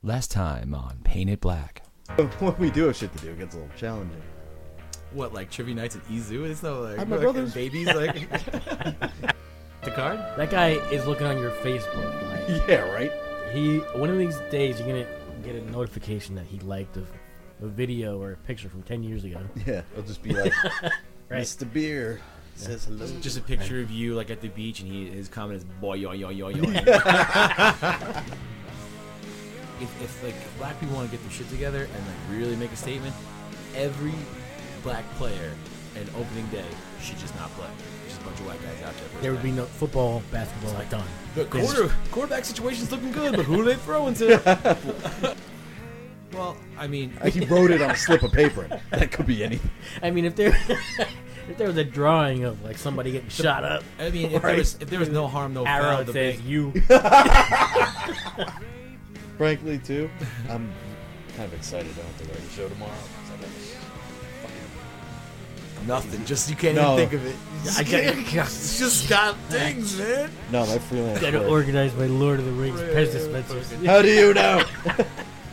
Last time on Paint It Black. When we do have shit to do, it gets a little challenging. What, like trivia nights at Izu? It's not like my brothers. babies like the card. That guy is looking on your Facebook. Like, Yeah, right? one of these days you're gonna get a notification that he liked a video or a picture from 10 years ago. Yeah, it'll just be like, Right. Mr. Beer says hello. Just a picture of you like at the beach, and his comment is boy yo yo yo yo. If black people want to get their shit together and like really make a statement, every black player in opening day should just not play. Just a bunch of white guys out there. There would be no football, basketball, like done. The quarterback situation's looking good, but who are they throwing to? Well, I mean, He wrote it on a slip of paper. That could be anything. I mean, if there was a drawing of like somebody getting shot up, I mean, if there was no harm, no arrow foul, it says you. Frankly, too, I'm kind of excited I don't have to write a show tomorrow. nothing. Just you can't No. even think of it. I got It's just got things, man. No, my freelance gotta work. organize my Lord of the Rings Pez dispensers. How do you know? I'm gonna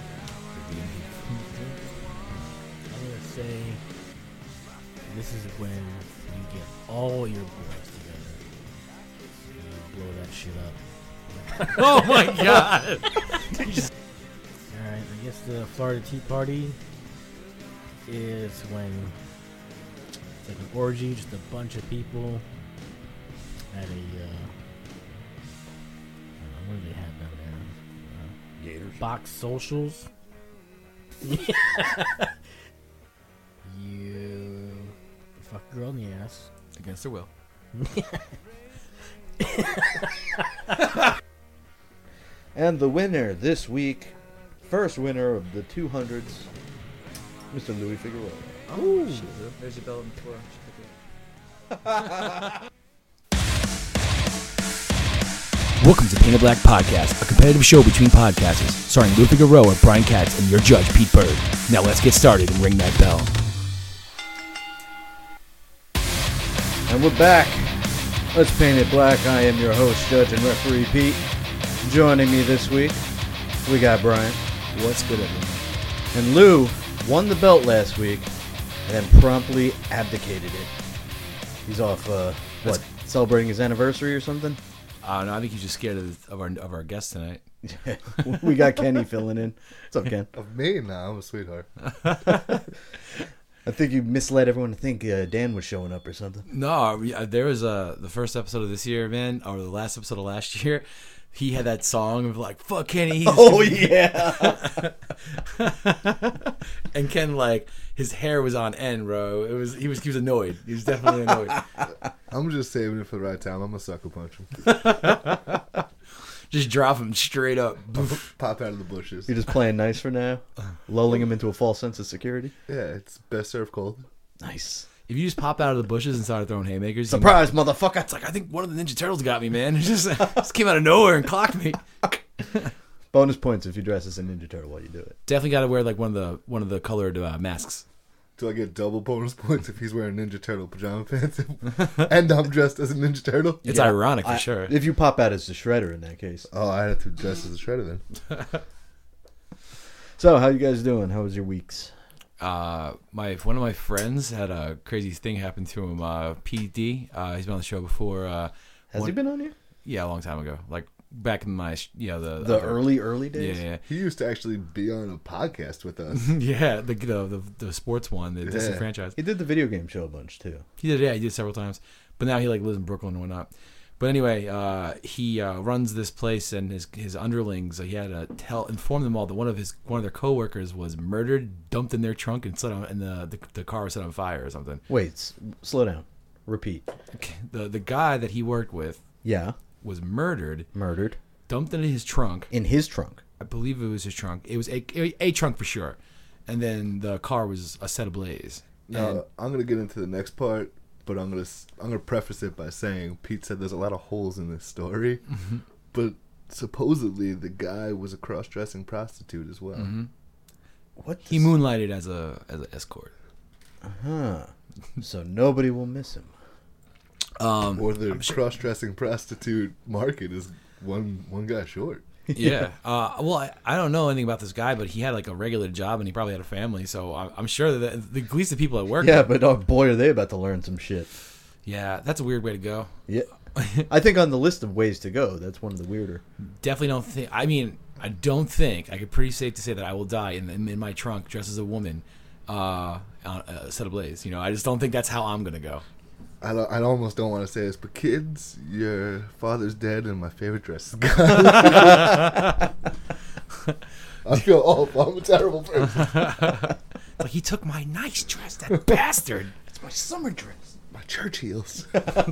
say this is when you get all your boys together and you blow that shit up. Oh my god. Alright, I guess the Florida Tea Party is when it's like an orgy, just a bunch of people at a what do they have down there? Gators. Box socials. You fuck a girl in the ass. Against their will. And the winner this week, first winner of the 200s, Mr. Louis Figueroa. Oh, there's your bell on the floor. Welcome to Paint It Black Podcast, a competitive show between podcasters, starring Lou Figueroa, Brian Katz, and your judge, Pete Bird. Now let's get started and ring that bell. And we're back. Let's Paint It Black. I am your host, judge, and referee Pete. Joining me this week, we got Brian. What's good, everyone? And Lou won the belt last week and then promptly abdicated it. He's off, celebrating his anniversary or something? No, I think he's just scared of our guest tonight. We got Kenny filling in. What's up, Ken? Of me? Nah, I'm a sweetheart. I think you misled everyone to think Dan was showing up or something. No, there was the first episode of this year, man, or the last episode of last year. He had that song of like, fuck Kenny. He's Oh, yeah. And Ken, like, his hair was on end, bro. He was annoyed. He was definitely annoyed. I'm just saving it for the right time. I'm gonna sucker punch him. Just drop him straight up. Pop out of the bushes. You're just playing nice for now, lulling him into a false sense of security. Yeah, it's best served cold. Nice. If you just pop out of the bushes and started throwing haymakers, Surprise, motherfucker. it's like, I think one of the Ninja Turtles got me, man. It just came out of nowhere and clocked me. Bonus points if you dress as a Ninja Turtle while you do it. Definitely got to wear like one of the colored masks. Do I get double bonus points if he's wearing Ninja Turtle pajama pants and I'm dressed as a Ninja Turtle? It's ironic for sure. If you pop out as the Shredder in that case. Oh, I have to dress as a Shredder then. So, how you guys doing? How was your weeks? One of my friends had a crazy thing happen to him. PD, he's been on the show before. Has he been on here? Yeah, a long time ago, like back in my The early days? Yeah. He used to actually be on a podcast with us. Yeah, the sports one, the Disney franchise. He did the video game show a bunch, too. He did several times, but now he like lives in Brooklyn and whatnot. But anyway, he runs this place, and his underlings. He had to inform them all that one of their coworkers was murdered, dumped in their trunk, and set on, and the car was set on fire or something. Wait, slow down. Repeat. The guy that he worked with, Yeah. was murdered, dumped into his trunk. In his trunk. I believe it was his trunk. It was a trunk for sure, and then the car was set ablaze. I'm gonna get into the next part. But I'm gonna preface it by saying Pete said there's a lot of holes in this story, but supposedly the guy was a cross-dressing prostitute as well. Mm-hmm. What? He moonlighted as an escort. Huh. So nobody will miss him. Or the cross-dressing prostitute market is one guy short. Yeah. Well, I don't know anything about this guy, but he had like a regular job and he probably had a family. So I'm sure that at least the people at work. Yeah, but oh boy, are they about to learn some shit. Yeah, that's a weird way to go. Yeah. I think on the list of ways to go, that's one of the weirder. Definitely don't think. I mean, I don't think I could pretty safe to say that I will die in my trunk dressed as a woman, set ablaze. You know, I just don't think that's how I'm gonna go. I almost don't want to say this, but kids, your father's dead, and my favorite dress is gone. I feel awful. I'm a terrible person. It's like he took my nice dress, that bastard. It's my summer dress. My church heels.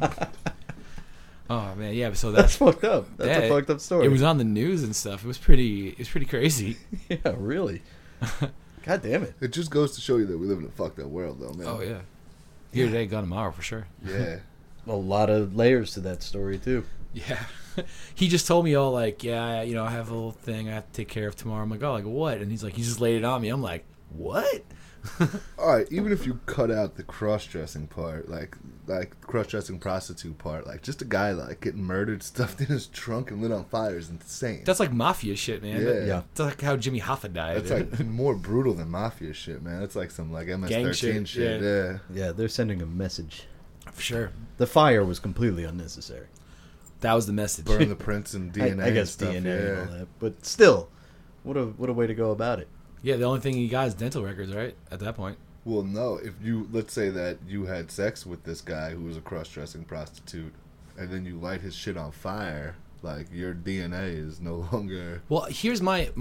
Oh man, yeah. So That's fucked up. That's yeah, a fucked up story. It was on the news and stuff. It was pretty crazy. Yeah, really. God damn it. It just goes to show you that we live in a fucked up world, though, man. Oh yeah, here today, gone tomorrow for sure. Yeah. A lot of layers to that story, too. Yeah, he just told me all like, yeah, you know, I have a little thing I have to take care of tomorrow. I'm like, oh, like what? And he's like, he just laid it on me. I'm like, what? All right, even if you cut out the cross-dressing part, like cross-dressing prostitute part, like just a guy like getting murdered, stuffed in his trunk, and lit on fire is insane. That's like mafia shit, man. Yeah. Yeah. That's like how Jimmy Hoffa died. That's like more brutal than mafia shit, man. That's like some like Gang MS-13 shit, shit. yeah. Yeah. Yeah, they're sending a message. for sure. The fire was completely unnecessary. That was the message. Burn the prints and DNA. I guess and stuff, DNA yeah. and all that. But still, what a way to go about it. Yeah, the only thing he got is dental records, right? At that point. Well, no. If you let's say that you had sex with this guy who was a cross-dressing prostitute, and then you light his shit on fire, like your DNA is no longer, Well, here's my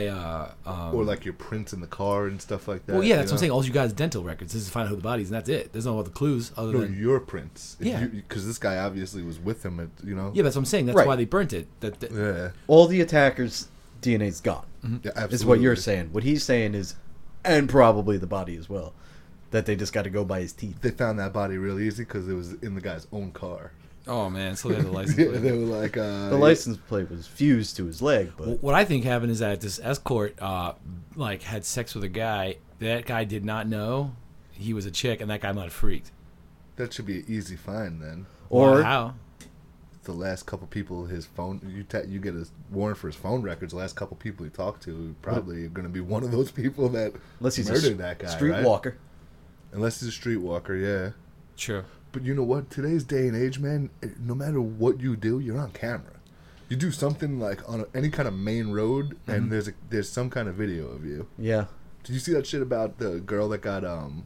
or like your prints in the car and stuff like that. well, yeah, that's you what I'm saying. know? All you got is dental records. This is to find out who the bodies, and that's it. There's no other clues other No, than your prints. Yeah. Because this guy obviously was with him. yeah. That's what I'm saying. That's Right. why they burnt it. That Yeah. All the attackers' DNA's gone. Yeah, absolutely. Is what you're saying. What he's saying is, and probably the body as well, that they just got to go by his teeth. They found that body real easy because it was in the guy's own car. oh man, so they had the license Yeah, plate. they were like, The license plate was fused to his leg, but What I think happened is that this escort like had sex with a guy. That guy did not know he was a chick, and that guy might have freaked. that should be an easy find then. or how? The last couple people his phone, you get a warrant for his phone records. The last couple people he talked to probably going to be one of those people that unless he's murdered a that guy, right? streetwalker. Unless he's a streetwalker, yeah. True. But you know what? Today's day and age, man, no matter what you do, you're on camera. You do something like on any kind of main road, and there's some kind of video of you. Yeah, Did you see that shit about the girl that got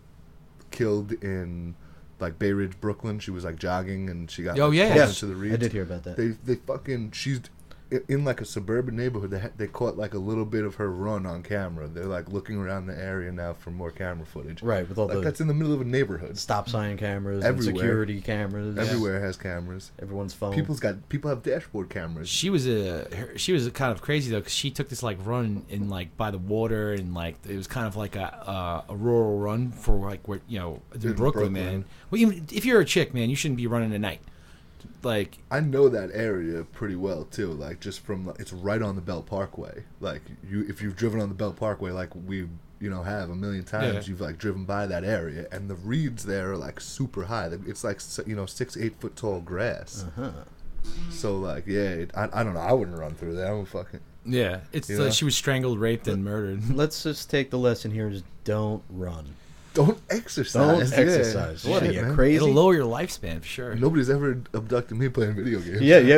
killed in like Bay Ridge, Brooklyn? She was like jogging and she got Oh, yeah. pulled Yes, into the reeds. I did hear about that. They fucking she's in like a suburban neighborhood. They caught like a little bit of her run on camera. They're like looking around the area now for more camera footage. Right, with all Like the that's in the middle of a neighborhood. stop sign cameras, and Everywhere. security cameras, Everywhere has cameras. everyone's phone. People have dashboard cameras. She was kind of crazy though, because she took this like run in like by the water, and like it was kind of like a rural run for like where in Brooklyn, Brooklyn. man. Well, even if you're a chick, man, you shouldn't be running at night. Like I know that area pretty well too. Like just from it's right on the Belt Parkway. Like if you've driven on the Belt Parkway, like we have a million times, Yeah. you've like driven by that area, and the reeds there are like super high. It's like 6-8 foot tall grass. Uh-huh. So like I don't know. I wouldn't run through there. I'm fucking. yeah, it's You know? she was strangled, raped, and murdered. Let's just take the lesson here: is don't run, Don't exercise. don't Yeah. exercise. What are Shit, you, man. crazy? It'll lower your lifespan for sure. Nobody's ever abducted me playing video games. Yeah, yeah.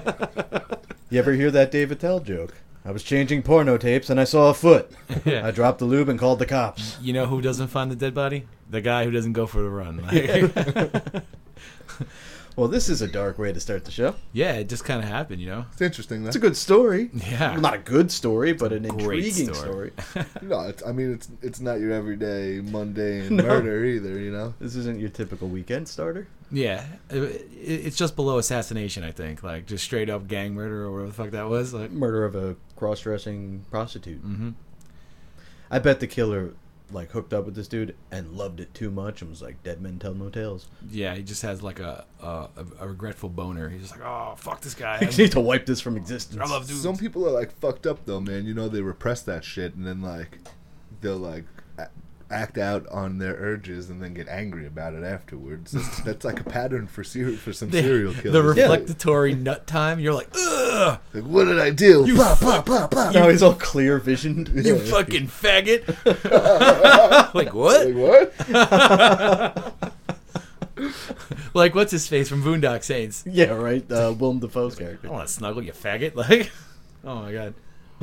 You ever hear that Dave Attell joke? I was changing porno tapes and I saw a foot. Yeah. I dropped the lube and called the cops. You know who doesn't find the dead body? The guy who doesn't go for the run. Like, Well, this is a dark way to start the show. yeah, it just kind of happened, It's interesting. It's a good story. Yeah. Well, not a good story, but an great intriguing story. story. No, it's not your everyday mundane No. murder either. This isn't your typical weekend starter. Yeah, it's just below assassination, I think. Like just straight up gang murder or whatever the fuck that was. Like, Murder of a cross-dressing prostitute. hmm I bet the killer like hooked up with this dude and loved it too much and was like, dead men tell no tales. yeah, he just has like a regretful boner. He's just like, oh fuck this guy. I need to wipe this from existence. I love dudes. Some people are like fucked up though, man. They repress that shit, and then like they'll like act out on their urges and then get angry about it afterwards. That's like a pattern for some serial killers. The reflectory nut time. You're like, ugh, Like, what did I do? You Pop, pop, pop, pop. Now he's all clear visioned. you fucking faggot. Like what? Like, what? Like what's his face from Boondock Saints? Yeah, right. Willem Dafoe's character. I want to snuggle, you faggot. Like, oh my god.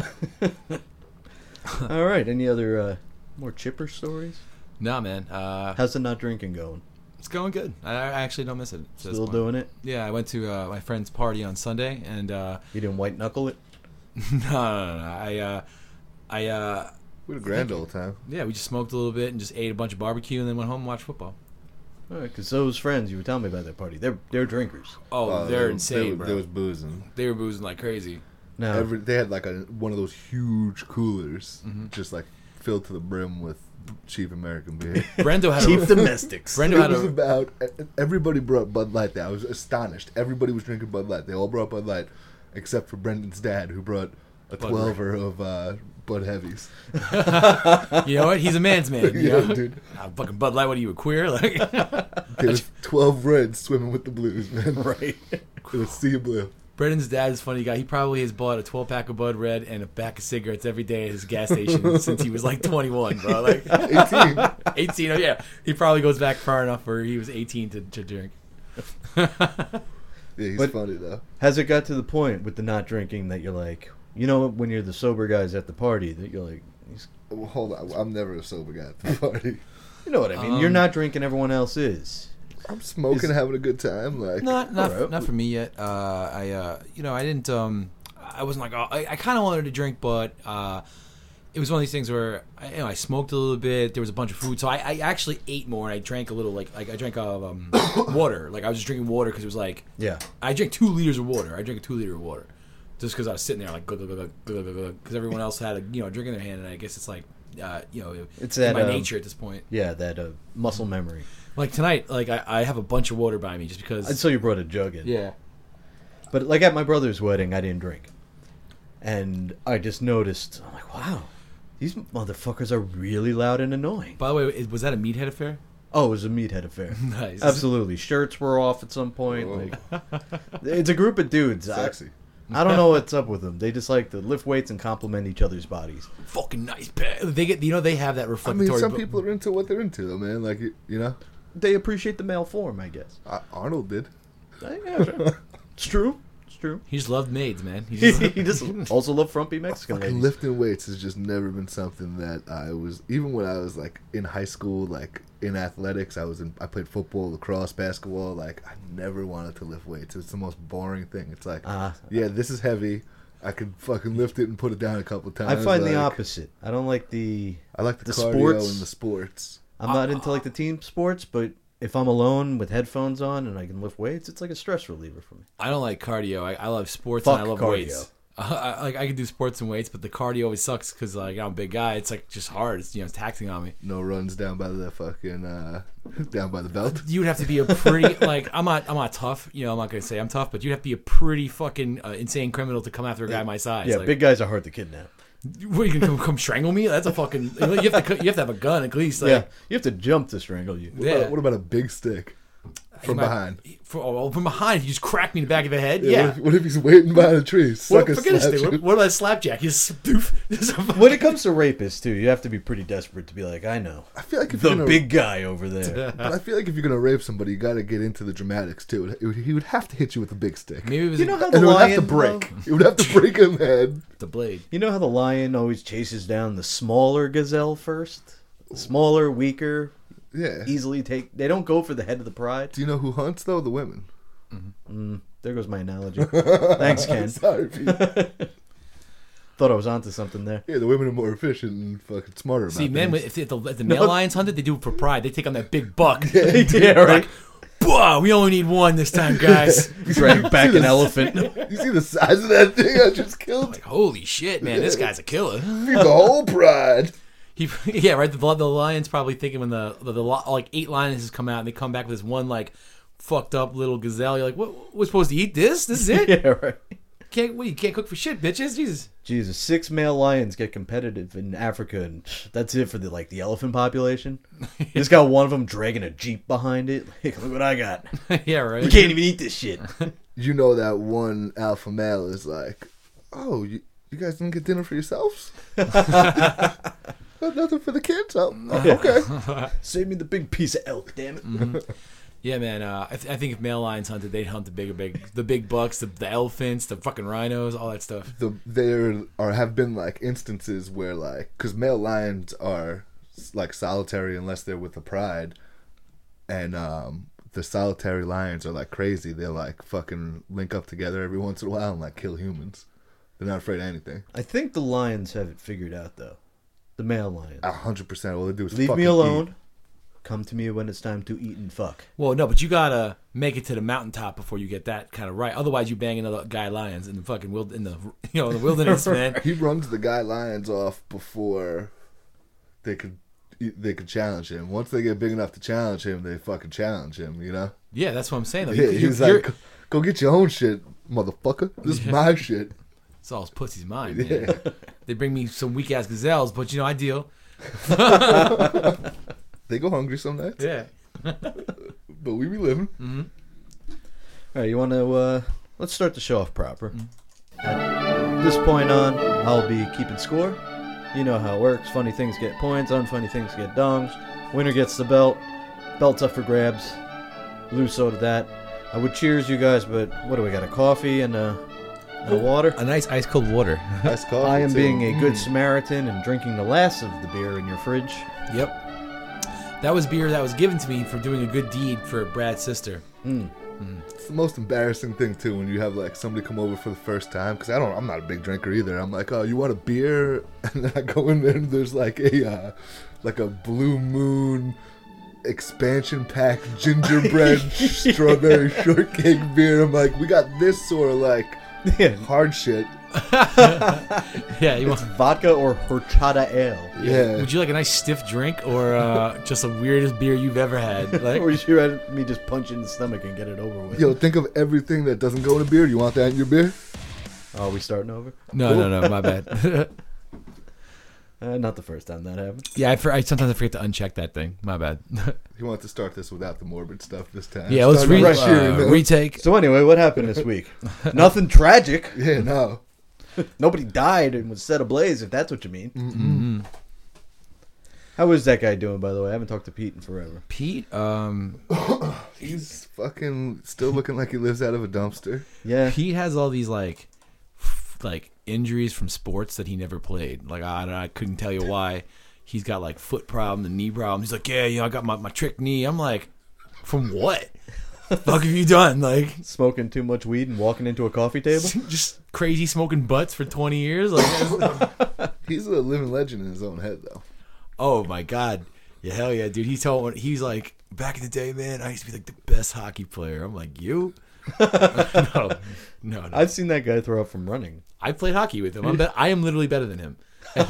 All right. Any other more chipper stories? Nah, man. How's the not drinking going? It's going good. I actually don't miss it. at this Still point. doing it? Yeah, I went to my friend's party on Sunday, and You didn't white knuckle it? no. We had a grand old time. Yeah, we just smoked a little bit and just ate a bunch of barbecue, and then went home and watched football. All right, because those friends you were telling me about that party, they're drinkers. Oh, they're insane, bro. There was boozing. They were boozing like crazy. Now, They had like one of those huge coolers, Mm-hmm. just like filled to the brim with cheap American beer. Brendo had cheap a domestics. Brendo It had was a about everybody brought Bud Light there. I was astonished. Everybody was drinking Bud Light. They all brought Bud Light, except for Brendan's dad, who brought a Bud 12er of Bud Heavies. You know what? He's a man's man. You Yeah, know? dude. Fucking Bud Light. What are you, a queer? Like, There was 12 Reds swimming with the Blues, man. Right. It was sea blue. Brendan's dad is a funny guy. He probably has bought a 12-pack of Bud Red and a pack of cigarettes every day at his gas station since he was like 21, bro. Like 18. 18. Oh yeah, he probably goes back far enough where he was 18 to drink. Yeah, he's But- funny, though. Has it got to the point with the not drinking that you're like, you know, when you're the sober guys at the party, that you're like, Well, hold on. I'm never a sober guy at the party. you know what I mean? You're not drinking, everyone else is. I'm smoking, having a good time. Like, Not Alright. for me yet. I didn't. I wasn't like. I kind of wanted to drink, but it was one of these things where I smoked a little bit. There was a bunch of food, so I actually ate more and I drank a little. Like I drank water. Like I was just drinking water because it was like Yeah. I drank 2 liters of water. I drank a 2 liter of water just because I was sitting there like because everyone else had a drink in their hand, and I guess it's like It's in that, my nature at this point. Yeah, that muscle memory. Like tonight, like I have a bunch of water by me just because. I saw you brought a jug in. Yeah. But like at my brother's wedding, I didn't drink. And I just noticed, I'm like, wow, these motherfuckers are really loud and annoying. By the way, was that a meathead affair? Oh, it was a meathead affair. Nice. Absolutely. Shirts were off at some point. Whoa. Like, it's a group of dudes. sexy. I don't know what's up with them. They just like to lift weights and compliment each other's bodies. Fucking nice. They get, they have that I reflectory. mean, some people are into what they're into, though, man. Like, you know, They appreciate the male form, I guess. Arnold did. Yeah, it's true. It's true. He just loved maids, man. He He just, just also love frumpy Mexican Fucking ladies. lifting weights has just never been something that I was. Even when I was like in high school, like in athletics, I played football, lacrosse, basketball. Like I never wanted to lift weights. It's the most boring thing. It's like, yeah, this is heavy. I could fucking lift it and put it down a couple I times. find the like, opposite. I don't like the. I like the the cardio sports. and the sports. I'm not into like the team sports, but if I'm alone with headphones on and I can lift weights, it's like a stress reliever for me. I don't like cardio. I love sports Fuck and I love cardio. weights. I can do sports and weights, but the cardio always sucks because like I'm a big guy. It's like just hard. It's it's taxing on me. No runs down by the fucking down by the belt. You'd have to be a pretty like I'm not tough. I'm not gonna say I'm tough, but you'd have to be a pretty fucking insane criminal to come after a guy my size. Yeah, like, big guys are hard to kidnap. What, you gonna come strangle me? That's a fucking. You have to have a gun at least. Like, Yeah, you have to jump to strangle you. Yeah. What about a big stick from behind? From behind, if you just crack me in the back of the head. Yeah. What if he's waiting behind a tree? What, Sucker forget this slaps thing. you. What about a slapjack? You just doof. When it comes to rapists, too, you have to be pretty desperate to be like, I know. I feel like if The you're gonna, big guy over there. But I feel like if you're gonna rape somebody, you got to get into the dramatics too. He would have to hit you with a big stick, Maybe it was You know how and the it would have lion to break. It would have to break in the head. the blade. You know how the lion always chases down the smaller gazelle first? The smaller, weaker, Yeah. easily take. They don't go for the head of the pride. Do you know who hunts though? The women. There goes my analogy. Thanks, Ken. Sorry, Pete. Thought I was onto something there. Yeah, the women are more efficient and fucking smarter about See, men, things. if the male lions hunted, they do it for pride. They take on that big buck. Yeah, right. Whoa, we only need one this time, guys. Drag back an elephant. You see the size of that thing I just killed? Like, holy shit, man, this guy's a killer. Feed the whole pride. Yeah, right. The lion's probably thinking when the like 8 lionesses come out and they come back with this one like fucked up little gazelle. You're like, what? We're supposed to eat this? This is it? Yeah, right. You can't cook for shit, bitches. Jesus. Jesus, 6 male lions get competitive in Africa, and that's it for the elephant population. You just got one of them dragging a jeep behind it. Like, look what I got. Yeah, right. You can't even eat this shit. You know that one alpha male is like, oh, you guys didn't get dinner for yourselves? Nothing for the kids? Oh, okay. Save me the big piece of elk, damn it. Yeah, man. I think if male lions hunted, they'd hunt the big bucks, the elephants, the fucking rhinos, all that stuff. There have been like instances where because male lions are like solitary unless they're with a pride, and the solitary lions are like crazy. They'll like fucking link up together every once in a while and like kill humans. They're not afraid of anything. I think the lions have it figured out, though. The male lions. 100%. All they do is leave fucking me alone. eat. Come to me when it's time to eat and fuck. Well, no, but you gotta make it to the mountaintop before you get that kind of right. Otherwise, you bang another guy lions in the fucking in the wilderness, man. He runs the guy lions off before they could challenge him. Once they get big enough to challenge him, they fucking challenge him. You know? Yeah, that's what I'm saying. Though. Yeah, he's like, go get your own shit, motherfucker. This is my shit. It's all his pussy's mine. Man. Yeah. They bring me some weak ass gazelles, but I deal. They go hungry some nights. Yeah. But we be living. Mm-hmm. All right, you want to let's start the show off proper. At this point on, I'll be keeping score. You know how it works. Funny things get points, unfunny things get dongs. Winner gets the belt. Belt's up for grabs. Lose so to that. I would cheers you guys, but what do we got? A coffee and a water? A nice ice cold water. Nice coffee, I am too. being a good Samaritan and drinking the last of the beer in your fridge. Yep. That was beer that was given to me for doing a good deed for Brad's sister. It's the most embarrassing thing too when you have like somebody come over for the first time, because I'm not a big drinker either. I'm like, oh, you want a beer? And then I go in there and there's like a Blue Moon expansion pack gingerbread strawberry shortcake beer. I'm like, we got this or like hard shit. Yeah, you It's want? vodka or horchata ale. Yeah. Would you like a nice stiff drink or just the weirdest beer you've ever had? Like, Or you rather me just punch you in the stomach and get it over with? Yo, think of everything that doesn't go in a beer. You want that in your beer? Are we starting over? no, my bad. Not the first time that happened. Yeah, I sometimes I forget to uncheck that thing. My bad. You want to start this without the morbid stuff this time? Yeah, let's Start right here, man. retake. So anyway, what happened this week? Nothing tragic. Yeah, no. Nobody died and was set ablaze, if that's what you mean. Mm-hmm. How is that guy doing, by the way? I haven't talked to Pete in forever. Pete, He's fucking still looking like he lives out of a dumpster. Yeah. Pete has all these like injuries from sports that he never played. Like I couldn't tell you why. He's got like foot problems and knee problems. He's like, yeah, I got my trick knee. I'm like, from what? Fuck have you done? Like Smoking too much weed and walking into a coffee table? just crazy smoking butts for 20 years. Like, He's a living legend in his own head, though. oh my god, yeah, hell yeah, dude. He's like, back in the day, man, I used to be like the best hockey player. I'm like, you? No. I've seen that guy throw up from running. I played hockey with him. I am literally better than him. I'm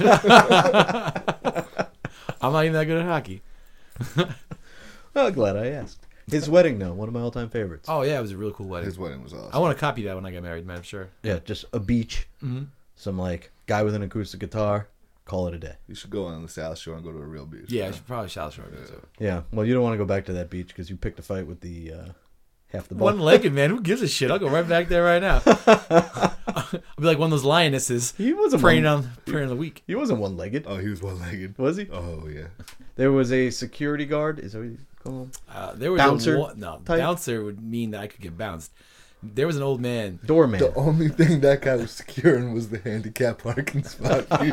not even that good at hockey. Well, glad I asked. His wedding, though, one of my all-time favorites. Oh yeah, it was a really cool wedding. His wedding was awesome. I want to copy that when I get married, man. I'm sure. Yeah, just a beach, Mm-hmm. some like guy with an acoustic guitar, call it a day. You should go on the South Shore and go to a real beach. Yeah, I should probably shout short. Yeah, well, you don't want to go back to that beach because you picked a fight with the half the ball. One-legged, man. Who gives a shit? I'll go right back there right now. I'll be like one of those lionesses He wasn't preying one, on the weak. He wasn't one-legged, Oh, he was one-legged. was he? Oh, yeah. There was a security guard. Is that what you call him? There was Bouncer no type? bouncer would mean that I could get bounced. There was an old man. Doorman. The only thing that guy was securing was the handicap parking spot, dude.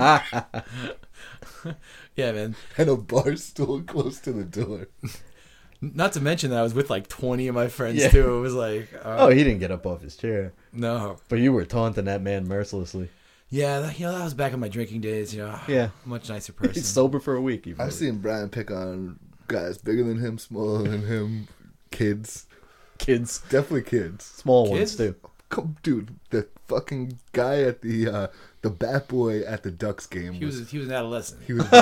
Yeah, man. And a bar stool close to the door. Not to mention that I was with like 20 of my friends Yeah. too. It was like, Oh, he didn't get up off his chair. no. But you were taunting that man mercilessly. Yeah, that was back in my drinking days. Yeah. Much nicer person. He's sober for a week. You've I've heard. seen Brian pick on guys bigger than him, smaller than him, kids. Kids. Definitely kids. Small Kids? ones, too. Come, dude, the fucking guy at the bat boy at the Ducks game. He was an adolescent. He was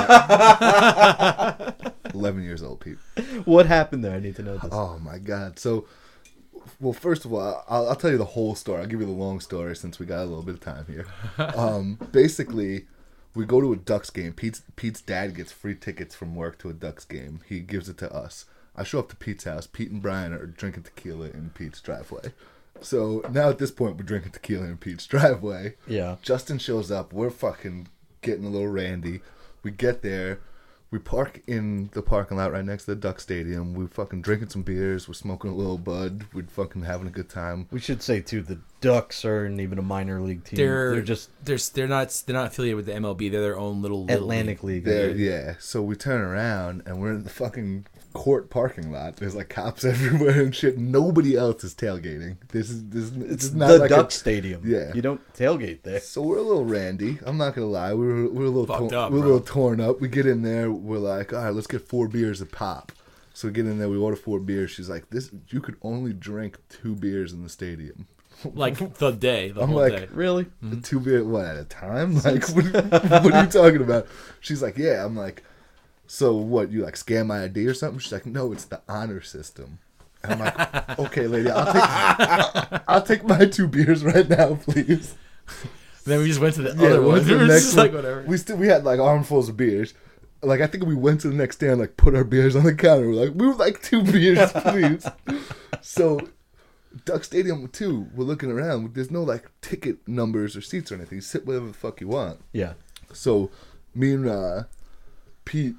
11 years old, Pete. What happened there? I need to know this. Oh my god! So Well, first of all, I'll tell you the whole story. I'll give you the long story since we got a little bit of time here. Basically, we go to a Ducks game. Pete's dad gets free tickets from work to a Ducks game. He gives it to us. I show up to Pete's house. Pete and Brian are drinking tequila in Pete's driveway. So now at this point, we're drinking tequila in Pete's driveway. Yeah. Justin shows up. We're fucking getting a little randy. We get there. We park in the parking lot right next to the Duck Stadium. We're fucking drinking some beers. We're smoking a little bud. We're fucking having a good time. We should say too, the Ducks aren't even a minor league team. They're just they're not affiliated with the MLB. They're their own little Atlantic League. Yeah. So we turn around and we're in the fucking court parking lot. There's like cops everywhere and shit. Nobody else is tailgating. It's not the like Duck Stadium. Yeah. You don't tailgate there. So we're a little randy. I'm not gonna lie. We're a little Fucked up, we're a bro. little torn up. We get in there. We're like, all right, let's get 4 beers a pop. So we get in there. We order 4 beers. She's like, this. You could only drink 2 beers in the stadium. Like the I'm whole like, day. Really? 2 beers what at a time? Like, what are you talking about? She's like, yeah. I'm like, so what? You like scan my ID or something? She's like, no, it's the honor system. And I'm like, okay, lady, I'll take my 2 beers right now, please. Then we just went to the other we one. went to It the was next just one. like whatever. We had like armfuls of beers. Like I think we went to the next stand, like put our beers on the counter. We're like, we would like 2 beers, please. So, Duck Stadium too. We're looking around. There's no like ticket numbers or seats or anything. You sit whatever the fuck you want. Yeah. So, me and Pete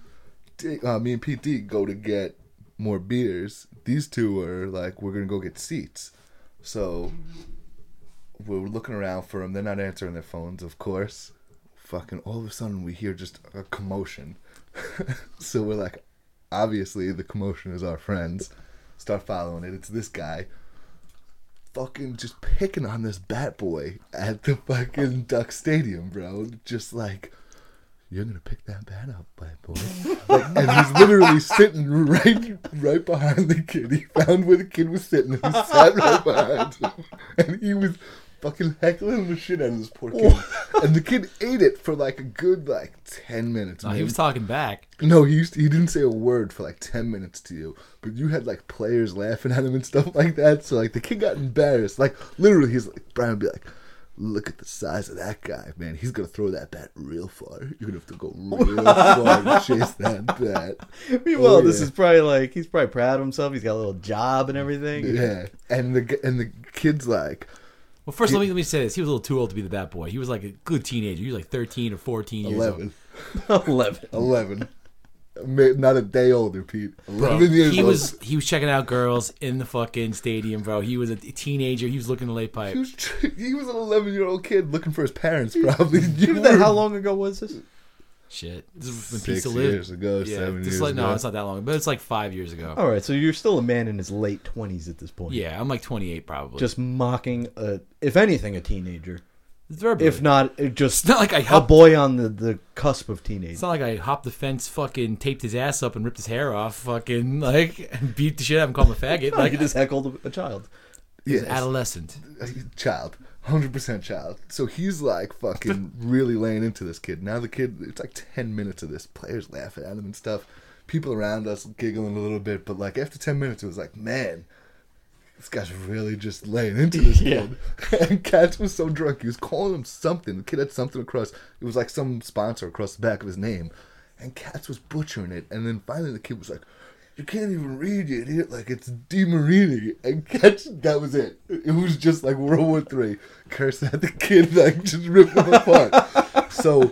D go to get more beers. These 2 are like, we're gonna go get seats. So, we're looking around for them. They're not answering their phones, of course. Fucking all of a sudden we hear just a commotion. So we're like, obviously the commotion is our friends. Start following it. It's this guy fucking just picking on this bat boy at the fucking Duck Stadium, bro. Just like, you're gonna pick that bat up, bat boy. Like, and he's literally sitting right behind the kid. He found where the kid was sitting and he sat right behind him. And he was fucking heckling the shit out of this poor kid. And the kid ate it for like a good 10 minutes. No, man. he was talking back. No, he didn't say a word for like 10 minutes to you. But you had like players laughing at him and stuff like that. So like the kid got embarrassed. Like literally he's like, Brian would be like, look at the size of that guy, man. He's going to throw that bat real far. You're going to have to go real far to chase that bat. Meanwhile, Oh, this yeah. is probably like, he's probably proud of himself. He's got a little job and everything. Yeah. And the kid's like, Well, first let me say this. He was a little too old to be the bat boy. He was like a good teenager. He was like 13 or 14 years 11. old. 11. Not a day older, Pete. 11 years He old. was checking out girls in the fucking stadium, bro. He was a teenager. He was looking to lay pipe. He was an 11-year-old kid looking for his parents, probably. How long ago was this? Shit. This is when 6 Pete still lived. years ago, 7 this years is like, ago. No, it's not that long. But it's like 5 years ago. All right, so you're still a man in his late 20s at this point. Yeah, I'm like 28 probably. Just mocking, if anything, a teenager. Verbally. If not, just It's not like I a hopped. boy on the cusp of teenage. It's not like I hopped the fence, fucking taped his ass up and ripped his hair off, fucking like and beat the shit out of him, called him a faggot. Like Like you just heckled a child. he's Yes. adolescent. Child. 100% child. So he's like fucking really laying into this kid. Now the kid, it's like 10 minutes of this. Players laughing at him and stuff. People around us giggling a little bit. But like after 10 minutes, it was like, man, this guy's really just laying into this kid. And Katz was so drunk. He was calling him something. The kid had something across. It was like some sponsor across the back of his name. And Katz was butchering it. And then finally the kid was like, you can't even read, you idiot. Like, it's DeMarini. And Katz, that was it. It was just like World War III. Cursing at the kid, like, just ripping him apart. So,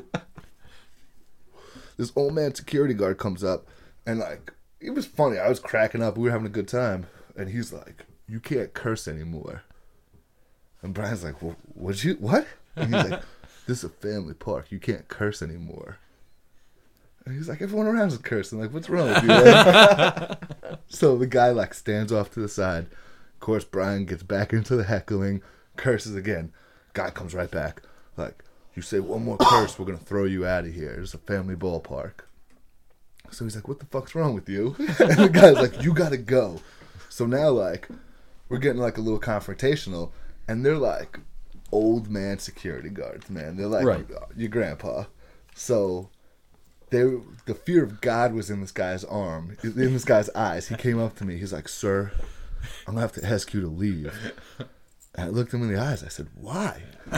this old man security guard comes up. And, like, it was funny. I was cracking up. We were having a good time. And he's like, you can't curse anymore. And Brian's like, well, what? And he's like, this is a family park. You can't curse anymore. And he's like, everyone around is cursing. Like, what's wrong with you, man? So the guy, like, stands off to the side. Of course, Brian gets back into the heckling, curses again. Guy comes right back. Like, you say one more curse, we're going to throw you out of here. It's a family ballpark. So he's like, what the fuck's wrong with you? And the guy's like, you got to go. So now, like, we're getting, like, a little confrontational. And they're, like, old man security guards, man. They're like, Right. your grandpa. So the fear of God was in this guy's arm, in this guy's eyes. He came up to me. He's like, sir, I'm gonna have to ask you to leave. And I looked him in the eyes. I said, why?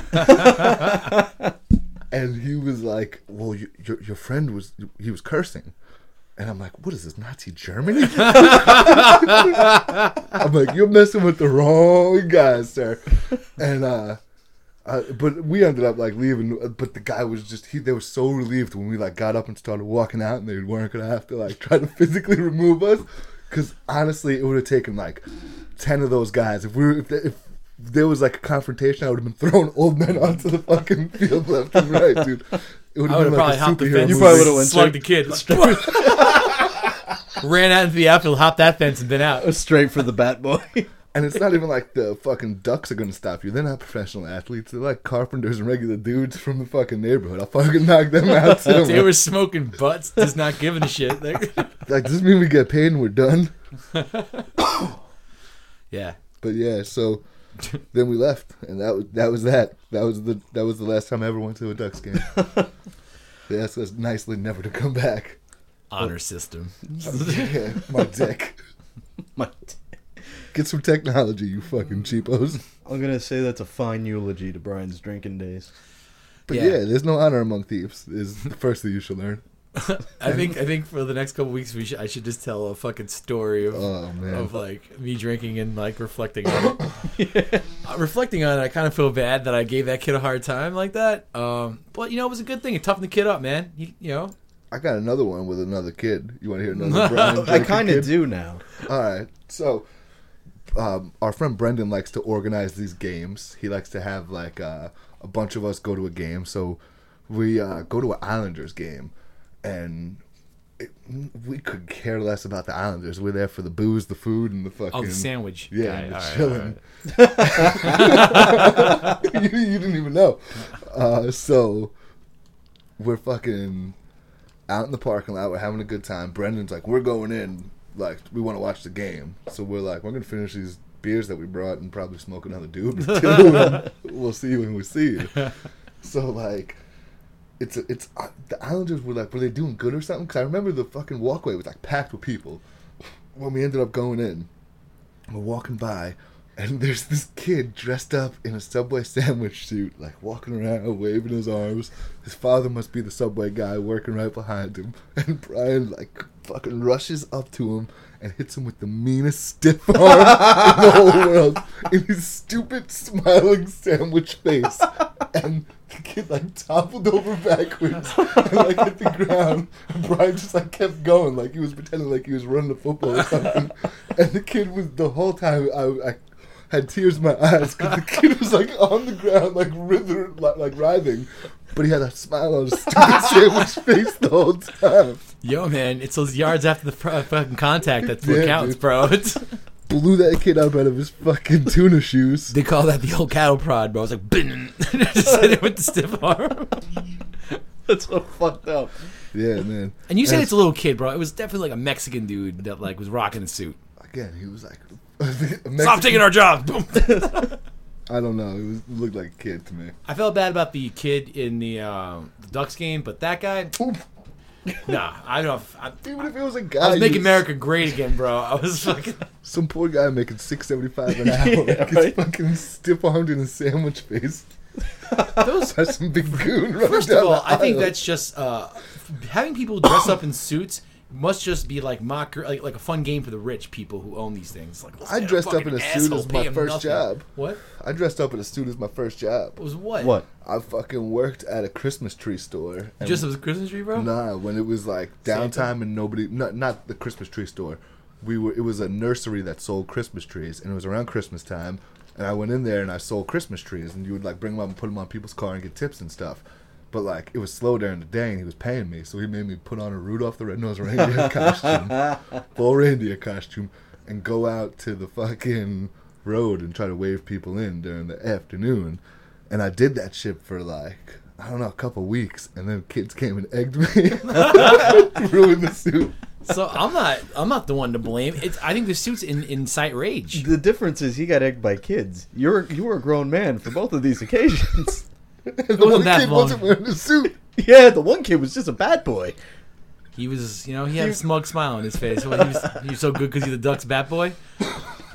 And he was like, well, your friend was cursing. And I'm like, what is this, Nazi Germany? I'm like, you're messing with the wrong guy, sir. And but we ended up like leaving. But the guy was they were so relieved when we like got up and started walking out, and they weren't gonna have to like try to physically remove us. Because honestly, it would have taken like 10 of those guys. If there was like a confrontation, I would have been throwing old men onto the fucking field left and right, dude. It would I would have have been probably like a hopped the superhero fence. You movie. probably would have went slugged the kid. Ran out into the outfield, hopped that fence, and been out. straight for the bat boy. And it's not even like the fucking Ducks are going to stop you. They're not professional athletes. They're like carpenters and regular dudes from the fucking neighborhood. I'll fucking knock them out too. They were smoking butts, just not giving a shit. Like, does this mean we get paid and we're done? Yeah. But yeah, so then we left, and that was that. That was the last time I ever went to a Ducks game. They asked us nicely never to come back. Honor system. Yeah, my dick. Get some technology, you fucking cheapos. I'm gonna say that's a fine eulogy to Brian's drinking days. But Yeah. yeah, there's no honor among thieves. Is the first thing you should learn. I think for the next couple weeks I should just tell a fucking story of Oh man. of like me drinking and like reflecting on it. Reflecting on it, I kind of feel bad that I gave that kid a hard time like that. But you know, it was a good thing. It toughened the kid up, man. You know. I got another one with another kid. You want to hear another Brian I drinking kind of kid? do now. All right. So, our friend Brendan likes to organize these games. He likes to have like a bunch of us go to a game. So we go to an Islanders game, and we could care less about the Islanders. We're there for the booze, the food, and the fucking Oh, the sandwich. Yeah, guy. and All right, chilling. all right. You didn't even know. So we're fucking out in the parking lot. We're having a good time. Brendan's like, we're going in. Like, we want to watch the game. So we're like, we're going to finish these beers that we brought and probably smoke another doob or two. And we'll see you when we see you. So, like, it's the Islanders were like, were they doing good or something? Because I remember the fucking walkway was like packed with people. When we ended up going in, we're walking by, and there's this kid dressed up in a Subway sandwich suit, like walking around, waving his arms. His father must be the Subway guy working right behind him. And Brian, like, fucking rushes up to him and hits him with the meanest stiff arm in the whole world in his stupid, smiling sandwich face. And the kid, like, toppled over backwards and, like, hit the ground. And Brian just, like, kept going, like he was pretending like he was running a football or something. And the kid was, the whole time, I had tears in my eyes because the kid was like on the ground, like writhing, but he had a smile on his stupid sandwich face the whole time. Yo, man, it's those yards after the fucking contact that's what Yeah, counts, dude. bro. It's, Blew that kid up out of his fucking tuna shoes. they call that the old cattle prod, bro. I was like, bin. Just hit it with the stiff arm. That's so fucked up. Yeah, man. And you said And it's a little kid, bro. It was definitely like a Mexican dude that like was rocking a suit. again, he was like, Stop taking our job. I don't know. It looked like a kid to me. I felt bad about the kid in the Ducks game, but that guy, nah, I don't know. Even if it was a I guy, was making you- America great again, bro. I was fucking. some poor guy making $6.75 an hour, Yeah, like, right. his fucking stiff armed in a sandwich face. Those, That's some big goon running first down of all, the I think aisle. that's just having people dress up in suits must just be like like a fun game for the rich people who own these things. Like, let's I get dressed up fucking in a suit asshole, as pay my him first nothing. job. What? I dressed up in a suit as my first job. It was what? What? I fucking worked at a Christmas tree store. and- Just as a Christmas tree, bro? Nah, when it was like Santa? downtime and nobody, not the Christmas tree store. It was a nursery that sold Christmas trees, and it was around Christmas time. And I went in there and I sold Christmas trees, and you would like bring them up and put them on people's car and get tips and stuff. But like it was slow during the day, and he was paying me, so he made me put on a Rudolph the Red-Nosed Reindeer costume, full reindeer costume, and go out to the fucking road and try to wave people in during the afternoon. And I did that shit for like, I don't know, a couple weeks, and then kids came and egged me, ruined the suit. So I'm not the one to blame. I think the suit's incite rage. The difference is he got egged by kids. You were a grown man for both of these occasions. The wasn't one that kid long. wasn't wearing a suit. Yeah, the one kid was just a bad boy. He was, he had a smug smile on his face. Well, he was so good because he's the Ducks bat boy.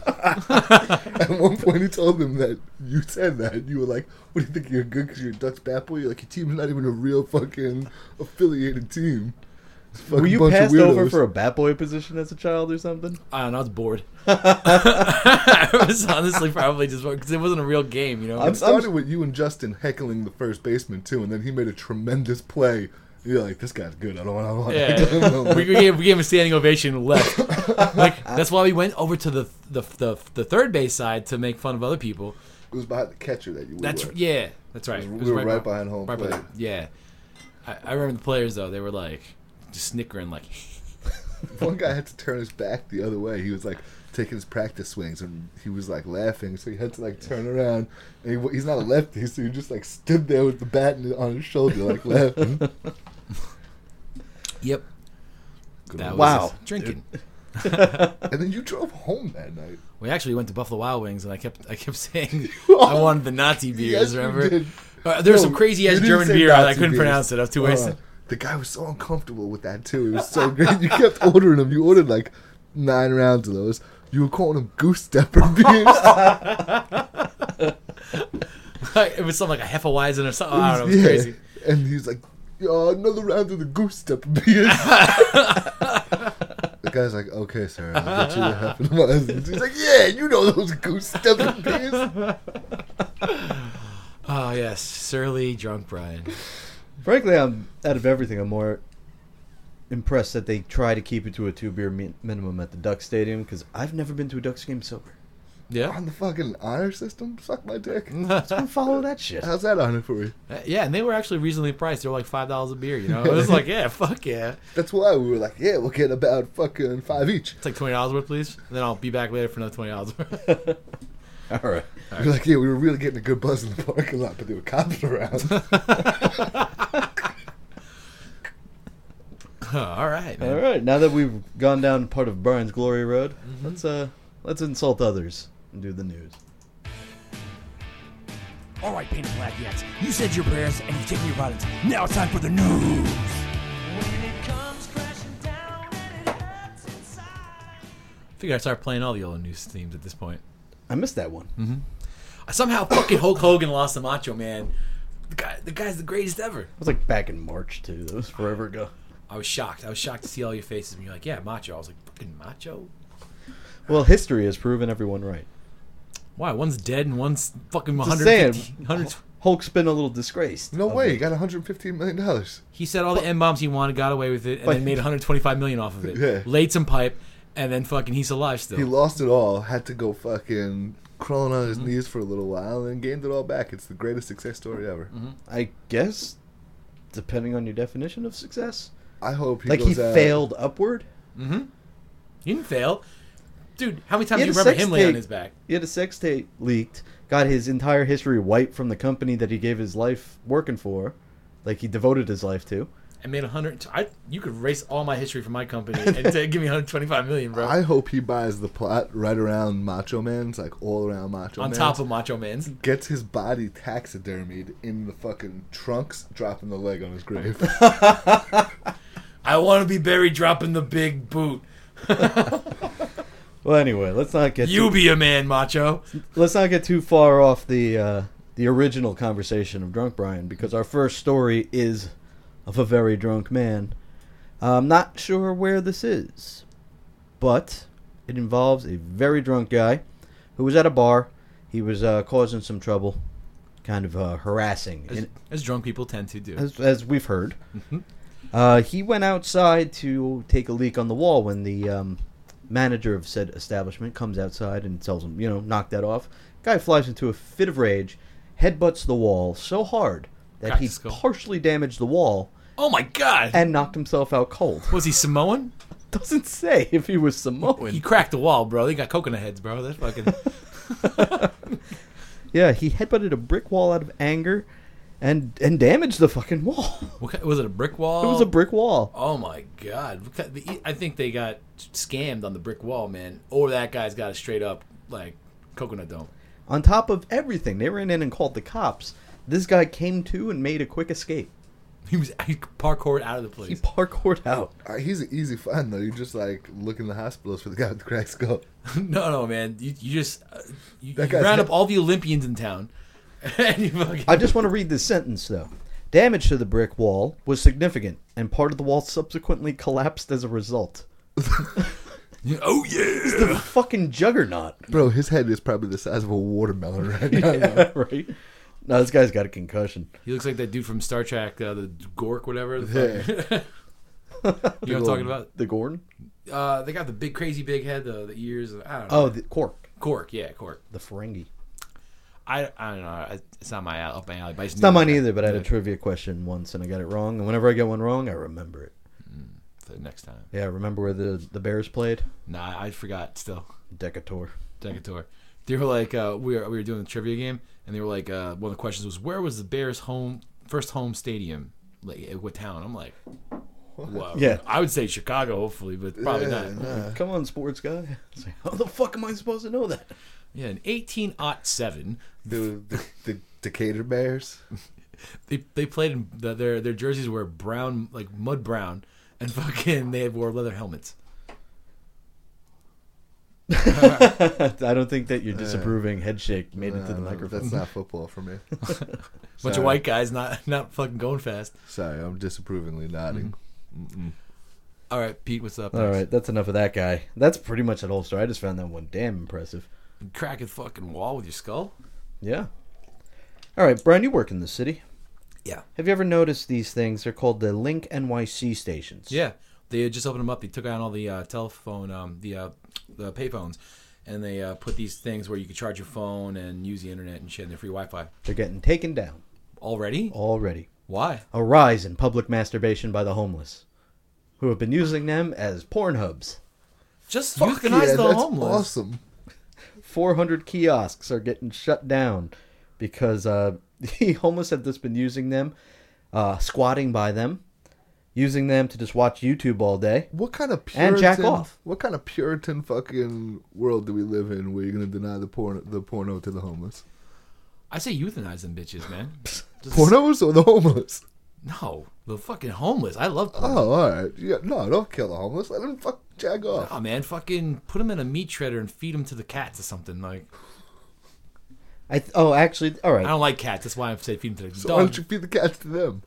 At one point, he told him that you said that. You were like, what do you think, you're good because you're a Ducks bat boy? You're like, your team's not even a real fucking affiliated team. It's a fucking Were you bunch of passed over weirdos. for a bat boy position as a child or something? I don't know. I was bored. I was honestly probably just because it wasn't a real game, you know. It started with you and Justin heckling the first baseman, too, and then he made a tremendous play. You're like, this guy's good. I don't want to heckle him no more. we gave him a standing ovation and left. Like that's why we went over to the third base side to make fun of other people. It was behind the catcher that you were That's with. yeah, that's right. We It was were right behind home right plate. behind- yeah, I remember the players though. They were like just snickering, like One guy had to turn his back the other way. He was like taking his practice swings, and he was like laughing, so he had to like turn around. And he's not a lefty, so he just like stood there with the bat on his shoulder, like laughing. yep. Good That old- was Wow, just drinking. And then you drove home that night. We actually went to Buffalo Wild Wings, and I kept saying I wanted the Nazi beers. Yes, you remember? did. There was No, some crazy ass you didn't German say beer that I Nazi couldn't beers. pronounce it. I was too wasted. The guy was so uncomfortable with that too. It was so great. You kept ordering them. You ordered like 9 rounds of those. You were calling them Goose Stepper beers. It was something like a Hefeweizen or something. I don't know. It was Yeah. crazy. And he's like, another round of the Goose Stepper beers. The guy's like, okay, sir, I'll get you the Hefeweizen. He's like, yeah, you know those Goose Stepper beers. Oh yes, surly drunk Brian. Frankly, I'm out of everything. I'm more impressed that they try to keep it to a 2-beer minimum at the Ducks Stadium because I've never been to a Ducks game sober. Yeah. On the fucking honor system? Suck my dick. Don't follow that shit. How's that honor for you? Yeah, and they were actually reasonably priced. They were like $5 a beer. You know, it was like, yeah, fuck yeah. That's why we were like, yeah, we'll get about fucking 5 each. It's like $20 worth, please. And then I'll be back later for another $20 worth. All right. We're like, yeah, we were really getting a good buzz in the parking lot, but there were cops around. All right, man. All right. Now that we've gone down part of Brian's glory road, let's insult others and do the news. All right, Painted Blackyats, you said your prayers and you've taken your violence. Now it's time for the news. I figure I start playing all the old news themes at this point. I missed that one. Somehow fucking Hulk Hogan lost to Macho Man. The guy's the greatest ever. It was like back in March too. That was forever ago. I was shocked. I was shocked to see all your faces and you're like, yeah, Macho. I was like, fucking Macho? Well, history has proven everyone right. Why? One's dead and one's fucking Just 150. saying, 100. Hulk's been a little disgraced. No of way, late. he got $115 million. He said all the M-bombs he wanted, got away with it, and But- then made $125 million off of it. Yeah. Laid some pipe, and then fucking he's alive still. He lost it all, had to go fucking crawling on his knees for a little while, and gained it all back. It's the greatest success story ever. I guess, depending on your definition of success, I hope he like goes he out. failed upward. He didn't fail. Dude, how many times He do had you a remember sex him laying on tape. his back? He had a sex tape leaked, got his entire history wiped from the company that he gave his life working for, like he devoted his life to. And made 100. You could erase all my history from my company and give me 125 million, bro. I hope he buys the plot right around Macho Man's, like all around Macho on Man's. top of Macho Man's. Gets his body taxidermied in the fucking trunks, dropping the leg on his grave. I want to be buried dropping the big boot. Well, anyway, let's not get You be a man, Macho. let's not get too far off the original conversation of Drunk Brian, because our first story is of a very drunk man. I'm not sure where this is, but it involves a very drunk guy who was at a bar. He was causing some trouble, kind of harassing, As drunk people tend to do. as we've heard. He went outside to take a leak on the wall when the manager of said establishment comes outside and tells him, knock that off. Guy flies into a fit of rage, headbutts the wall so hard that Cracked he his skull. partially damaged the wall Oh my god. and knocked himself out cold. Was he Samoan? Doesn't say if he was Samoan. He cracked the wall, bro. They got coconut heads, bro. That's fucking. Yeah, he headbutted a brick wall out of anger and damaged the fucking wall. Was it a brick wall? It was a brick wall. Oh my god! I think they got scammed on the brick wall, man. Or that guy's got a straight up like coconut dome. On top of everything, they ran in and called the cops. This guy came to and made a quick escape. He parkoured out of the He place. parkoured out. He's an easy find though. You just like look in the hospitals for the guy with the cracked skull. No, man. You just you That guy's round head- up all the Olympians in town, and you fucking. I just want to read this sentence, though. Damage to the brick wall was significant, and part of the wall subsequently collapsed as a result. Oh yeah. The fucking juggernaut. Bro, his head is probably the size of a watermelon right now. Yeah, right? No, this guy's got a concussion. He looks like that dude from Star Trek, the Gork, whatever. The fuck- you know what I'm talking about? The Gordon? They got the big, crazy big head, the ears. I don't know. Oh, the Cork. Cork, yeah, Cork. The Ferengi. I don't know. It's not my up my alley. But It's not mine either, but I had a trivia question once, and I got it wrong. And whenever I get one wrong, I remember it. For the next time. Yeah, remember where the Bears played? Nah, I forgot still. Decatur. Decatur. They were like, we were doing the trivia game, and they were like, one of the questions was, where was the Bears' first home stadium? Like, what town? I'm like, wow. Yeah. I would say Chicago, hopefully, but probably not. Nah. Come on, sports guy. It's like, how the fuck am I supposed to know that? Yeah, in 1807, The Decatur Bears. they played in their jerseys were brown, like mud brown, and fucking they wore leather helmets. I don't think that your disapproving head shake made it to the No, microphone. That's not football for me. Bunch of white guys not fucking going fast. Sorry, I'm disapprovingly nodding. All right, Pete, what's up? All right, that's enough of that guy. That's pretty much that whole story. I just found that one damn impressive. Crack a fucking wall with your skull? Yeah. All right, Brian, you work in the city. Yeah. Have you ever noticed these things? They're called the Link NYC stations. Yeah. They just opened them up. They took out all the telephone, the payphones, and they put these things where you could charge your phone and use the internet and shit, and they're free Wi-Fi. They're getting taken down Already? already. Why? A rise in public masturbation by the homeless, who have been using them as porn hubs. Just Fuck euthanize yeah, the that's homeless. awesome. 400 kiosks are getting shut down because the homeless have just been using them, squatting by them, using them to just watch YouTube all day. What kind of And Puritan, jack off. What kind of Puritan fucking world do we live in where you're gonna deny the porno to the homeless? I say euthanize them bitches, man. Just- Pornos or the homeless? No, the fucking homeless. I love porn. Oh, all right. Yeah, no, don't kill the homeless. Let them fuck jag off. Oh man, fucking put them in a meat shredder and feed them to the cats or something. Like, Actually, all I right. don't like cats. That's why I said feed them to the So why dog. don't you feed the cats to them?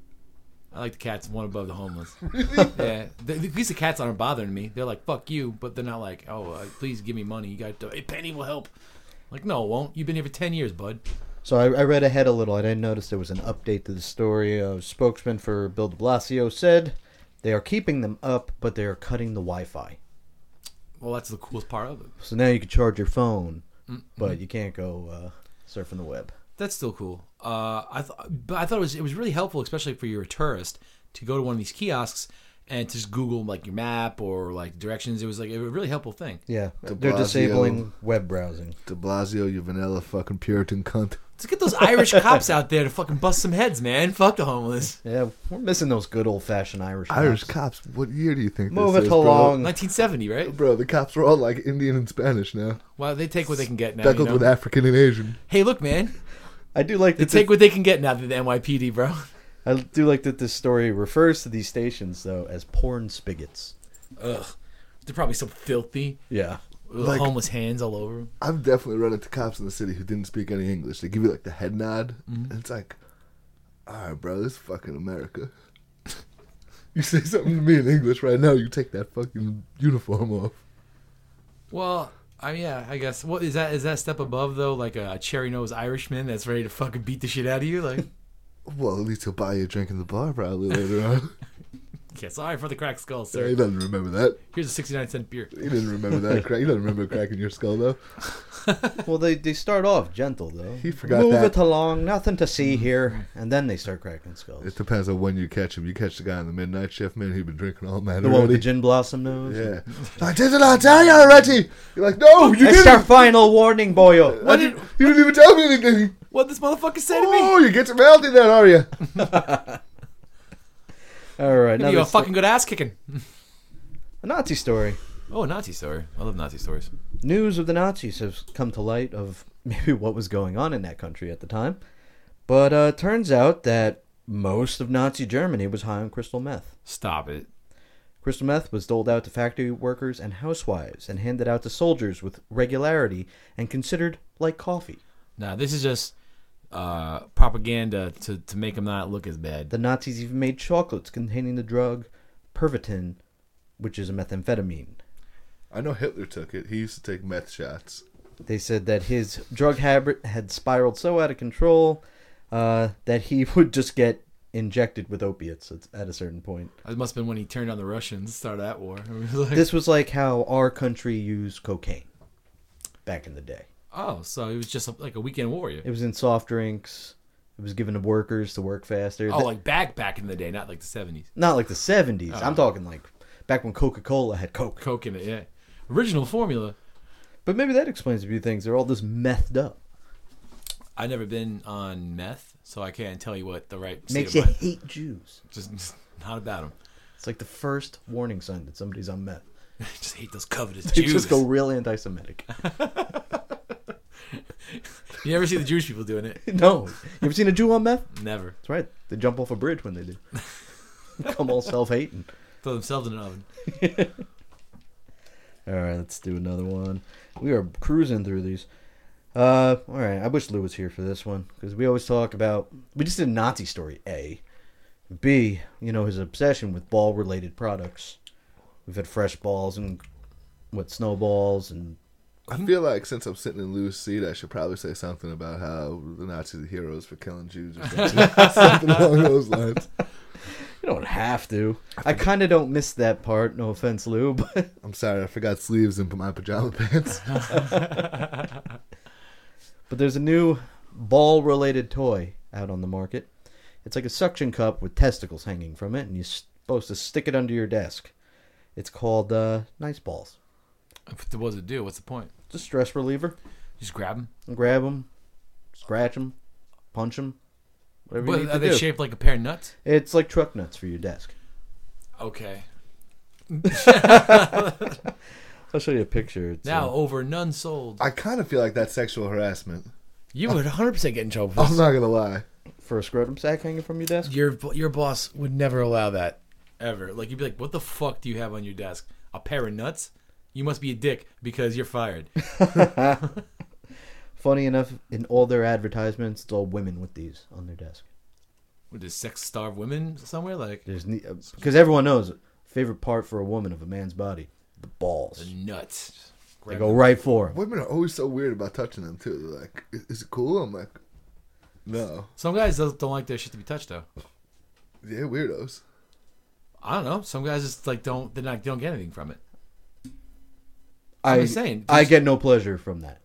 I like the cats one above the homeless. Yeah, these the cats aren't bothering me. They're like fuck you, but they're not like please give me money. You got a penny will help. Like no, it won't. You've been here for 10 years, bud. So I read ahead a little. I didn't notice there was an update to the story. A spokesman for Bill de Blasio said they are keeping them up, but they are cutting the Wi-Fi. Well, that's the coolest part of it. So now you can charge your phone, but you can't go surfing the web. That's still cool. I thought it was really helpful, especially for you're a tourist, to go to one of these kiosks and to just Google like your map or like directions. It was like a really helpful thing. Yeah, De they're Blasio. disabling web browsing. De Blasio, you vanilla fucking Puritan cunt. Let's get those Irish cops out there to fucking bust some heads, man. Fuck the homeless. Yeah, we're missing those good old-fashioned Irish. Irish cops. cops. What year do you think Move this it is, along. 1970, right? Bro, the cops are all like Indian and Spanish now. Well, they take what they can get now. Speckled You know? with African and Asian. Hey, look, man. I do like They that. take what they can get now. The NYPD, bro. I do like that this story refers to these stations though as porn spigots. Ugh. They're probably so filthy. Yeah. Like- homeless hands all over them. I've definitely run into cops in the city who didn't speak any English. They give you like the head nod, and it's like, all right, bro, this is fucking America. You say something to me in English right now, you take that fucking uniform off. Well, yeah, I guess. What is that? Is that a step above though? Like a cherry-nosed Irishman that's ready to fucking beat the shit out of you? Like, Well, at least he'll buy you a drink in the bar probably later on. yeah, sorry for the cracked skull, Yeah, he sir. doesn't remember that. Here's a 69-cent beer. He didn't remember that crack. He doesn't remember cracking your skull though. Well, they start off gentle though. He forgot Move that. it along, nothing to see here, and then they start cracking skulls. It depends on when you catch him. You catch the guy on the midnight shift, man. He'd been drinking all night The one with the already. gin blossom nose. Yeah. Like, didn't I tell you already? You're like, no, you It's didn't. our final warning, boyo. What did You didn't even tell me anything. what this motherfucker say to me? Oh, you get some healthy then, are you? All right, now Give you a this- fucking good ass kicking. a Nazi story. Oh, a Nazi story. I love Nazi stories. News of the Nazis has come to light of maybe what was going on in that country at the time. But turns out that most of Nazi Germany was high on crystal meth. Stop it. Crystal meth was doled out to factory workers and housewives and handed out to soldiers with regularity and considered like coffee. Nah, this is just propaganda to make them not look as bad. The Nazis even made chocolates containing the drug Pervitin, which is a methamphetamine. I know Hitler took it. He used to take meth shots. They said that his drug habit had spiraled so out of control that he would just get injected with opiates at a certain point. It must have been when he turned on the Russians, started that war. It was like, This was like how our country used cocaine back in the day. oh, so he was just like a weekend warrior. It was in soft drinks. It was given to workers to work faster. Oh, like back in the day, not like the 70s. Not like the 70s. Oh. I'm talking like back when Coca-Cola had Coke. Coke in it, yeah. Original formula. But maybe that explains a few things. They're all just methed up. I've never been on meth, so I can't tell you what the right state Makes of you mind- hate Jews. Just not about them. It's like the first warning sign that somebody's on meth. Just hate those covetous They Jews. just go real anti-Semitic. You never see the Jewish people doing it. No. You ever seen a Jew on meth? Never. That's right. They jump off a bridge when they do. Come all self-hating. Throw themselves in an oven. All right, let's do another one. We are cruising through these. All right, I wish Lou was here for this one because we always talk about. We just did a Nazi story. A, B. His obsession with ball-related products. We've had fresh balls and snowballs and. I feel like since I'm sitting in Lou's seat, I should probably say something about how the Nazis are heroes for killing Jews or something, something along those lines. You don't have to. I kind of don't miss that part. No offense, Lou, but I'm sorry, I forgot sleeves in my pajama pants. but there's a new ball-related toy out on the market. It's like a suction cup with testicles hanging from it, and you're supposed to stick it under your desk. It's called Nice Balls. What does it do? What's the point? It's a stress reliever. Just grab them? Grab them, scratch them, punch them, whatever you But need are to they do. shaped like a pair of nuts? It's like truck nuts for your desk. Okay. I'll show you a picture. It's, Now, over none sold. I kind of feel like that's sexual harassment. You would 100% get in trouble for I'm this. not gonna lie. for a scrotum sack hanging from your desk. Your boss would never allow that, ever. Like, you'd be like, what the fuck do you have on your desk? A pair of nuts? You must be a dick because you're fired. Funny enough, in all their advertisements, it's all women with these on their desk. What is sex-starved women somewhere? Like, Because everyone knows favorite part for a woman of a man's body, the balls. the nuts. They go right for 'em. Women are always so weird about touching them too. They're like, "Is it cool?" I'm like, "No." Some guys don't like their shit to be touched, though. Yeah, weirdos. I don't know. Some guys just like don't get anything from it. I'm just saying, I just- get no pleasure from that.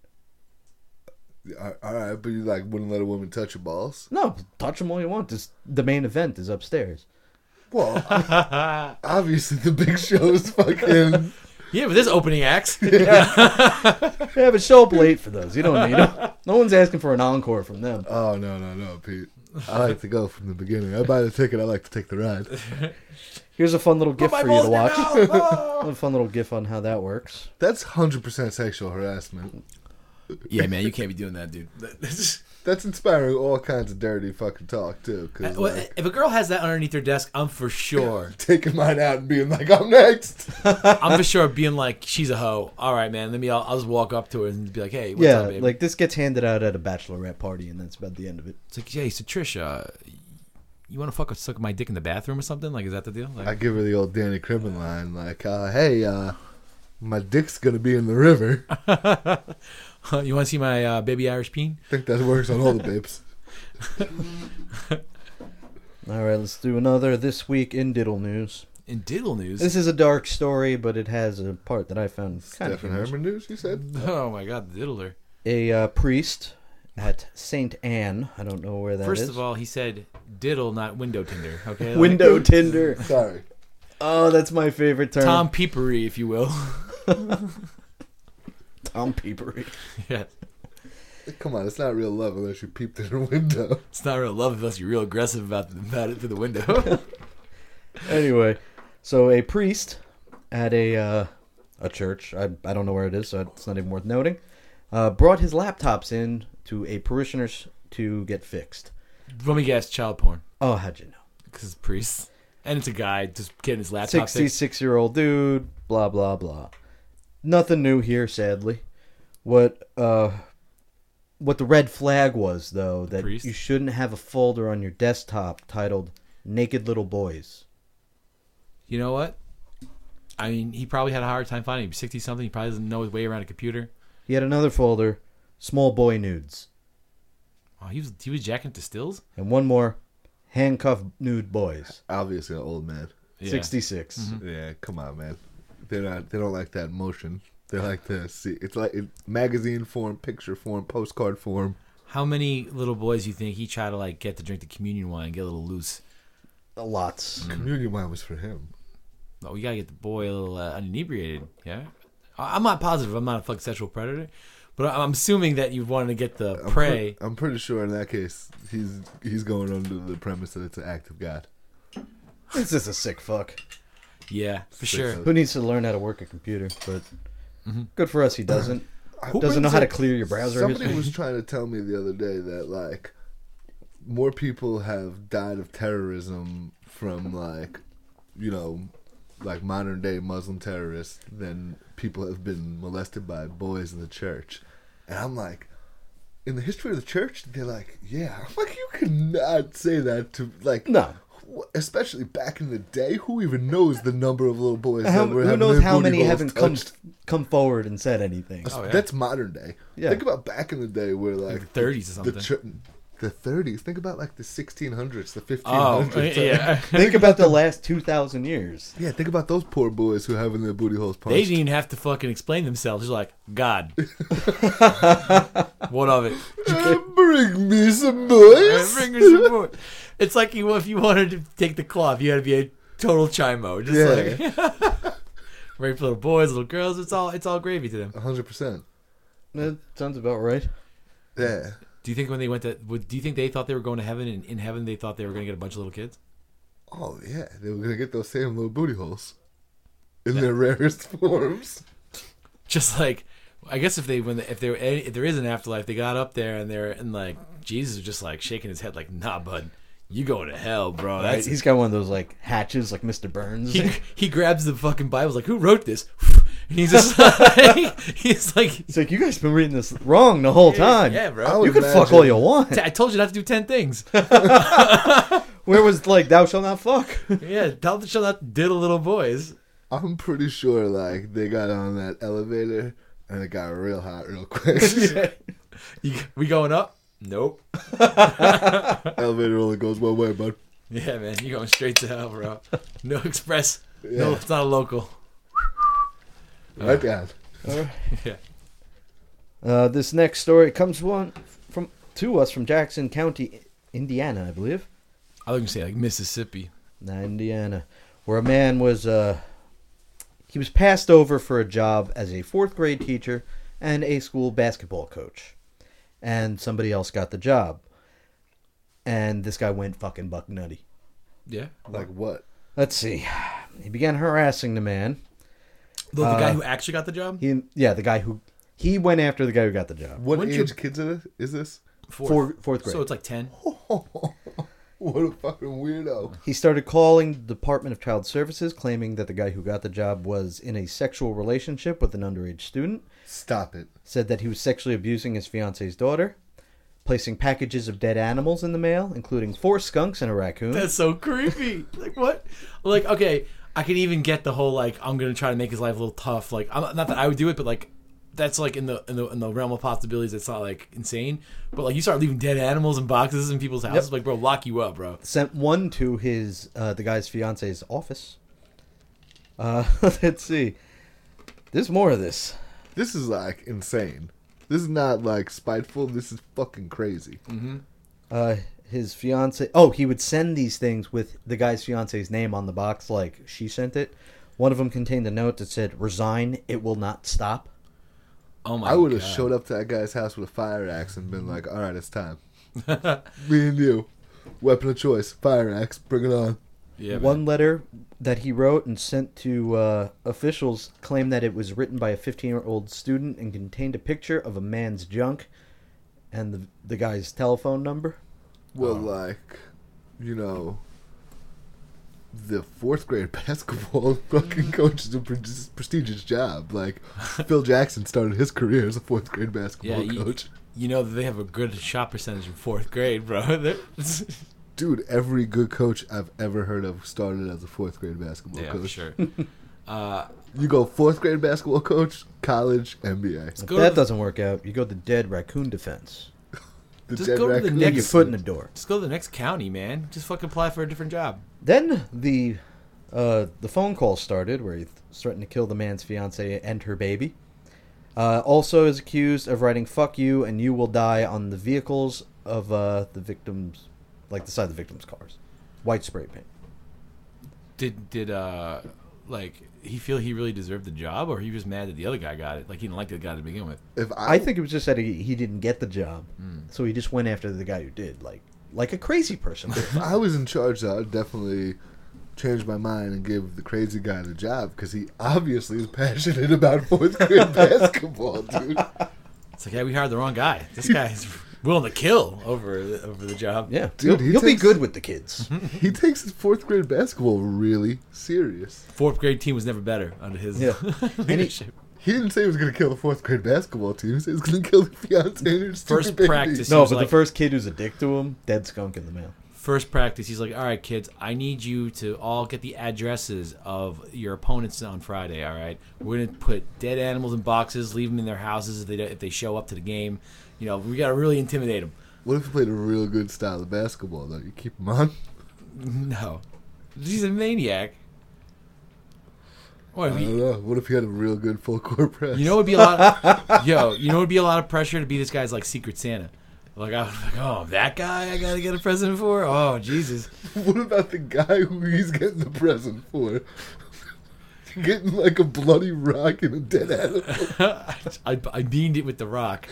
All right, but you like wouldn't let a woman touch your balls? No, touch them all you want. The main event is upstairs. Well, obviously the big show's fucking. Yeah, but this opening acts. Yeah, but show up late for those. You don't need them. No one's asking for an encore from them. Oh no, Pete. I like to go from the beginning. I buy the ticket. I like to take the ride. Here's a fun little GIF for you to watch. Oh! A fun little GIF on how that works. That's 100% sexual harassment. Yeah, man, you can't be doing that, dude. That's inspiring all kinds of dirty fucking talk too. Cause like, If a girl has that underneath her desk, I'm for sure. taking mine out and being like, "I'm next." I'm for sure being like, she's a hoe. All right, man. I'll just walk up to her and be like, hey, what's up, baby? like this gets handed out at a bachelorette party, and that's about the end of it. It's like, hey, so Trish, you want to suck my dick in the bathroom or something? Like, is that the deal? Like, I give her the old Danny Crimmin line, like, "Hey, my dick's gonna be in the river." you want to see my baby Irish peen? I think that works on all the babes. All right, let's do another This Week in Diddle News. In diddle news. This is a dark story, but it has a part that I found kind of Stephen humorous. Herman news, you said? Oh my God, the diddler. A priest at St. Anne, I don't know where that is. First of all, he said diddle, not window tinder. Okay, Window Tinder. Sorry. Oh, that's my favorite term. Tom Peepery, if you will. Tom Peepery. Yeah, Come on, it's not real love unless you peeped in her window. it's not real love unless you're real aggressive about it through the window. Anyway, so a priest at a church, I don't know where it is, so it's not even worth noting, brought his laptops in to a parishioner's to get fixed. Let me guess, child porn. Oh, how'd you know? Because it's priests. And it's a guy just getting his laptop fixed. 66-year-old dude, blah, blah, blah. Nothing new here, sadly. What the red flag was, though, that priest? you shouldn't have a folder on your desktop titled Naked Little Boys. You know what? I mean, he probably had a hard time finding. He's 60-something. He probably doesn't know his way around a computer. He had another folder, Small Boy Nudes. Oh, he was jacking to stills? And one more, Handcuffed Nude Boys. Obviously, an old man. Yeah. 66. Mm-hmm. Yeah, come on, man. They don't like that motion. They like to see. It's like in magazine form, picture form, postcard form. How many little boys you think he tried to like get to drink the communion wine and get a little loose? Lots. Communion wine was for him. Oh, you gotta get the boy a little inebriated. Yeah, I'm not positive. I'm not a fucking sexual predator, but I'm assuming that you wanted to get the prey. I'm pretty sure in that case he's going under the premise that it's an act of God. This is a sick fuck. Yeah, for Sick sure. fuck. Who needs to learn how to work a computer? But good for us, he doesn't. Who Doesn't know brings how to it- clear your browser Somebody history. was trying to tell me the other day that like more people have died of terrorism from like like modern day Muslim terrorists than people have been molested by boys in the church. And I'm like, in the history of the church, they're like, yeah. I'm like, you cannot say that to like No. Especially back in the day, who even knows the number of little boys Who that were having knows their how booty many holes haven't touched? come forward and said anything? Oh, yeah. That's modern day. Yeah. Think about back in the day where like the 30s or something. The 30s. Think about like the 1600s, the 1500s. Oh, yeah. Think about the last 2,000 years. Yeah, think about those poor boys who having their booty holes punched. They didn't even have to fucking explain themselves. Just like, God. What of it? Bring me some boys. Bring her some more. It's like if you wanted to take the cloth, you had to be a total chimo. Just like rape little boys, little girls. It's all gravy to them. 100%. That sounds about right. Yeah. Do you think when they went to? Do you think they thought they were going to heaven, and in heaven they thought they were going to get a bunch of little kids? Oh, yeah. They were going to get those same little booty holes. In their rarest forms. Just like, I guess if there is an afterlife, they got up there and like Jesus was just like shaking his head like, nah, bud, you going to hell, bro. Right? He's got one of those like hatches, like Mr. Burns. He grabs the fucking Bible, like, who wrote this? And he's just like, He's like, you guys been reading this wrong the whole time. Yeah, bro. I would You can fuck imagine- all you want. I told you not to do 10 things. Where was like, thou shalt not fuck? Yeah, tell the show not diddle little boys. I'm pretty sure, like, they got on that elevator and it got real hot real quick. We going up? Nope. Elevator only goes one way, bud. Yeah, man, you going straight to hell, bro. No express. Yeah. No, it's not a local. Right down. Yeah. This next story comes to us from Jackson County, Indiana, I believe. I was going to say, like, Mississippi. Indiana, where a man was he was passed over for a job as a 4th grade teacher and a school basketball coach, and somebody else got the job, and this guy went fucking buck nutty. Yeah. Like what? Let's see, he began harassing the man. The guy who actually got the job? The guy who he went after the guy who got the job. What Wouldn't age you- kids is this? Fourth grade. So it's like 10. What a fucking weirdo. He started calling the Department of Child Services, claiming that the guy who got the job was in a sexual relationship with an underage student. Stop it. Said that he was sexually abusing his fiance's daughter, placing packages of dead animals in the mail, including 4 skunks and a raccoon. That's so creepy. Like, what? Like, okay, I could even get the whole, like, I'm going to try to make his life a little tough. Like, not that I would do it, but, like, that's, like, in the realm of possibilities. It's not, like, insane. But, like, you start leaving dead animals in boxes in people's houses. Like, bro, lock you up, bro. Sent one to his the guy's fiance's office. Let's see. There's more of this. This is like insane. This is not like spiteful. This is fucking crazy. His fiance. Oh, he would send these things with the guy's fiance's name on the box, like she sent it. One of them contained a note that said, "Resign. It will not stop." Oh, my I would have God. showed up to that guy's house with a fire axe and been like, all right, it's time. Me and you. Weapon of choice. Fire axe. Bring it on. Yeah, man. One letter that he wrote and sent to officials claimed that it was written by a 15-year-old student and contained a picture of a man's junk and the guy's telephone number. Well, like, you know, the fourth grade basketball fucking coach is a prestigious job. Like, Phil Jackson started his career as a fourth grade basketball coach. You know that they have a good shot percentage in fourth grade, bro. Dude, every good coach I've ever heard of started as a fourth grade basketball Yeah, coach. for sure. You go fourth grade basketball coach, college, NBA. If go to that the- doesn't work out, you go to dead raccoon defense. The Just Dead go to the Raccoon. Get next- your foot in the door. Just go to the next county, man. Just fucking apply for a different job. Then the phone call started where he threatened to kill the man's fiance and her baby. Also is accused of writing "fuck you" and "you will die" on the vehicles of the victims, like the side of the victims' cars, white spray paint. Did like he feel he really deserved the job, or he was mad that the other guy got it? Like he didn't like the guy to begin with. If I think it was just that he didn't get the job, so he just went after the guy who did, like a crazy person. If I was in charge, I would definitely change my mind and give the crazy guy the job because he obviously is passionate about fourth grade basketball, dude. It's like, yeah, we hired the wrong guy. This guy's willing to kill over the job. Yeah, Dude, he'll be takes- good with the kids. He takes his fourth grade basketball really serious. Fourth grade team was never better under his Yeah. leadership. He didn't say he was going to kill the fourth grade basketball team. He said he was going to kill the fiance and her stupid First baby. practice. No, was but like- the first kid who's a dick to him, dead skunk in the mail. First practice, he's like, all right, kids, I need you to all get the addresses of your opponents on Friday, all right? We're going to put dead animals in boxes, leave them in their houses if they show up to the game. You know, we got to really intimidate them. What if he played a real good style of basketball, though? You keep him on? No. He's a maniac. What, I don't know. What if he had a real good full court press? you know, it would be a lot. You know, it would be a lot of pressure to be this guy's like Secret Santa. Like, I was like, oh, that guy I got to get a present for? Oh, Jesus. What about the guy who he's getting the present for? Getting like a bloody rock and a dead animal. I beamed it with the rock.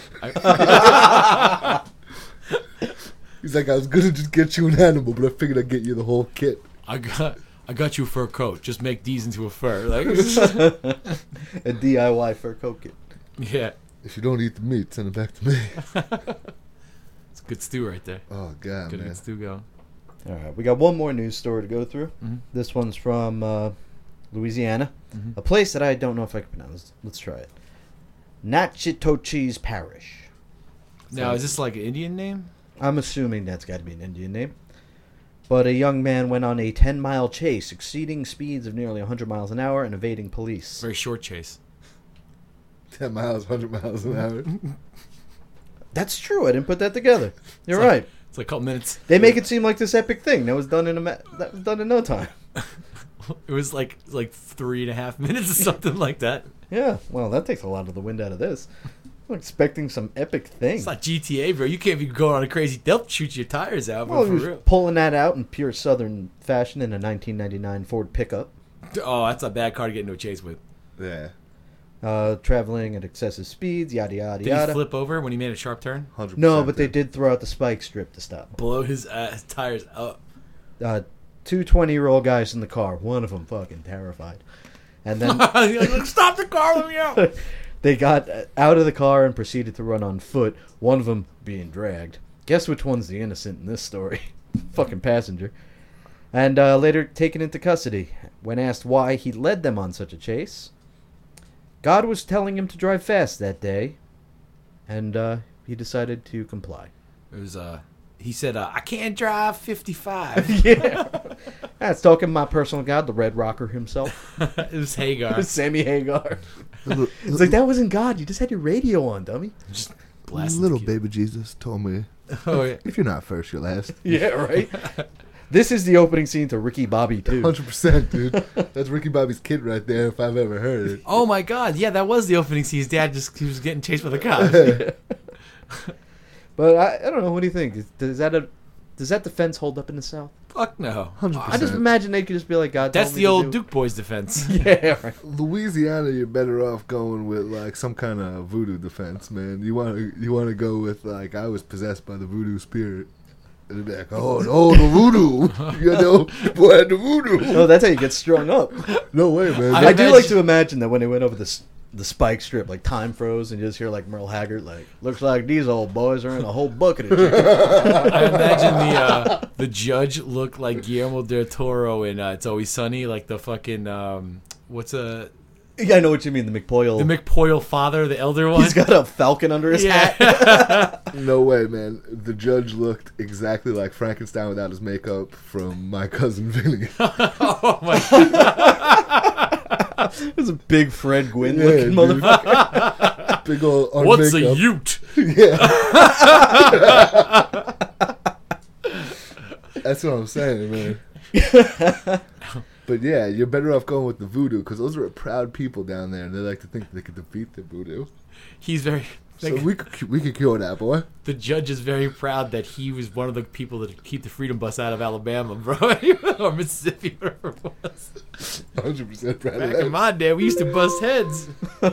He's like, I was gonna just get you an animal, but I figured I'd get you the whole kit. I got you a fur coat. Just make these into a fur. Like, A DIY fur coat kit. yeah, If you don't eat the meat, send it back to me. it's good stew right there. Oh god, Good, man. good stew going. All right, we got one more news story to go through. Mhm. This one's from Louisiana, Mhm. a place that I don't know if I can pronounce. Let's try it. Natchitoches Parish. Now, is this like an Indian name? I'm assuming that's got to be an Indian name. But a young man went on a 10-mile chase, exceeding speeds of nearly 100 miles an hour and evading police. Very short chase. 10 miles, 100 miles an hour. That's true. I didn't put that together. You're It's like- right. It's like a couple minutes. They make it seem like this epic thing that was done in no time. It was like 3.5 minutes or something like that. Yeah. Well, that takes a lot of the wind out of this. I'm expecting some epic thing. It's not GTA, bro. You can't be going on a crazy. They'll shoot your tires out, bro, Well, he for was real. pulling that out in pure Southern fashion in a 1999 Ford pickup. Oh, that's a bad car to get into a chase with. Yeah, Traveling at excessive speeds, yada yada Did yada. he flip over when he made a sharp turn? 100%. No, but they did throw out the spike strip to stop. Blow his tires up. Two 20-year-old guys in the car. One of them fucking terrified. And then Like, stop the car, let me out. they got out of the car and proceeded to run on foot. One of them being dragged. Guess which one's the innocent in this story? Fucking passenger. And later taken into custody. When asked why he led them on such a chase, God was telling him to drive fast that day, and he decided to comply. It was he said, I can't drive 55. Yeah. That's talking my personal God, the Red Rocker himself. It was Hagar. Sammy Hagar. It's like, that wasn't God. You just had your radio on, dummy. Just blasting Little the kid. baby Jesus told me, Oh, yeah. if you're not first, you're last. Yeah, right? This is the opening scene to Ricky Bobby, too. 100%, dude. That's Ricky Bobby's kid right there, if I've ever heard it. Oh my God! Yeah, that was the opening scene. His dad he was getting chased by the cops. But I don't know. What do you think? Does that defense hold up in the South? Fuck no. 100%. I just imagine they could just be like, God That's told me the to old do. Duke Boys defense. Yeah, right. Louisiana, you're better off going with like some kind of voodoo defense, man. You want to go with like I was possessed by the voodoo spirit. And they'd be like, oh, the voodoo, you know, boy, the voodoo. No, that's how you get strung up. No way, man. I I do like imagine- to imagine that when they went over this the spike strip, like time froze, and you just hear like Merle Haggard, like, looks like these old boys are in a whole bucket of chicken. I imagine the judge looked like Guillermo del Toro in It's Always Sunny, like the fucking Yeah, I know what you mean. The McPoyle father, the elder one. He's got a falcon under his hat. No way, man. The judge looked exactly like Frankenstein without his makeup from My Cousin Vinny. Oh my god! There's a big Fred Gwynn Yeah, looking dude. motherfucker. Big old on What's makeup. a Ute? Yeah. That's what I'm saying, man. But yeah, you're better off going with the voodoo because those are proud people down there, and they like to think they could defeat the voodoo. He's very. So we could cure that, boy. The judge is very proud that he was one of the people that keep the Freedom Bus out of Alabama, bro, or Mississippi, whatever it was. 100% proud of Back that. in my day, we used to bust heads.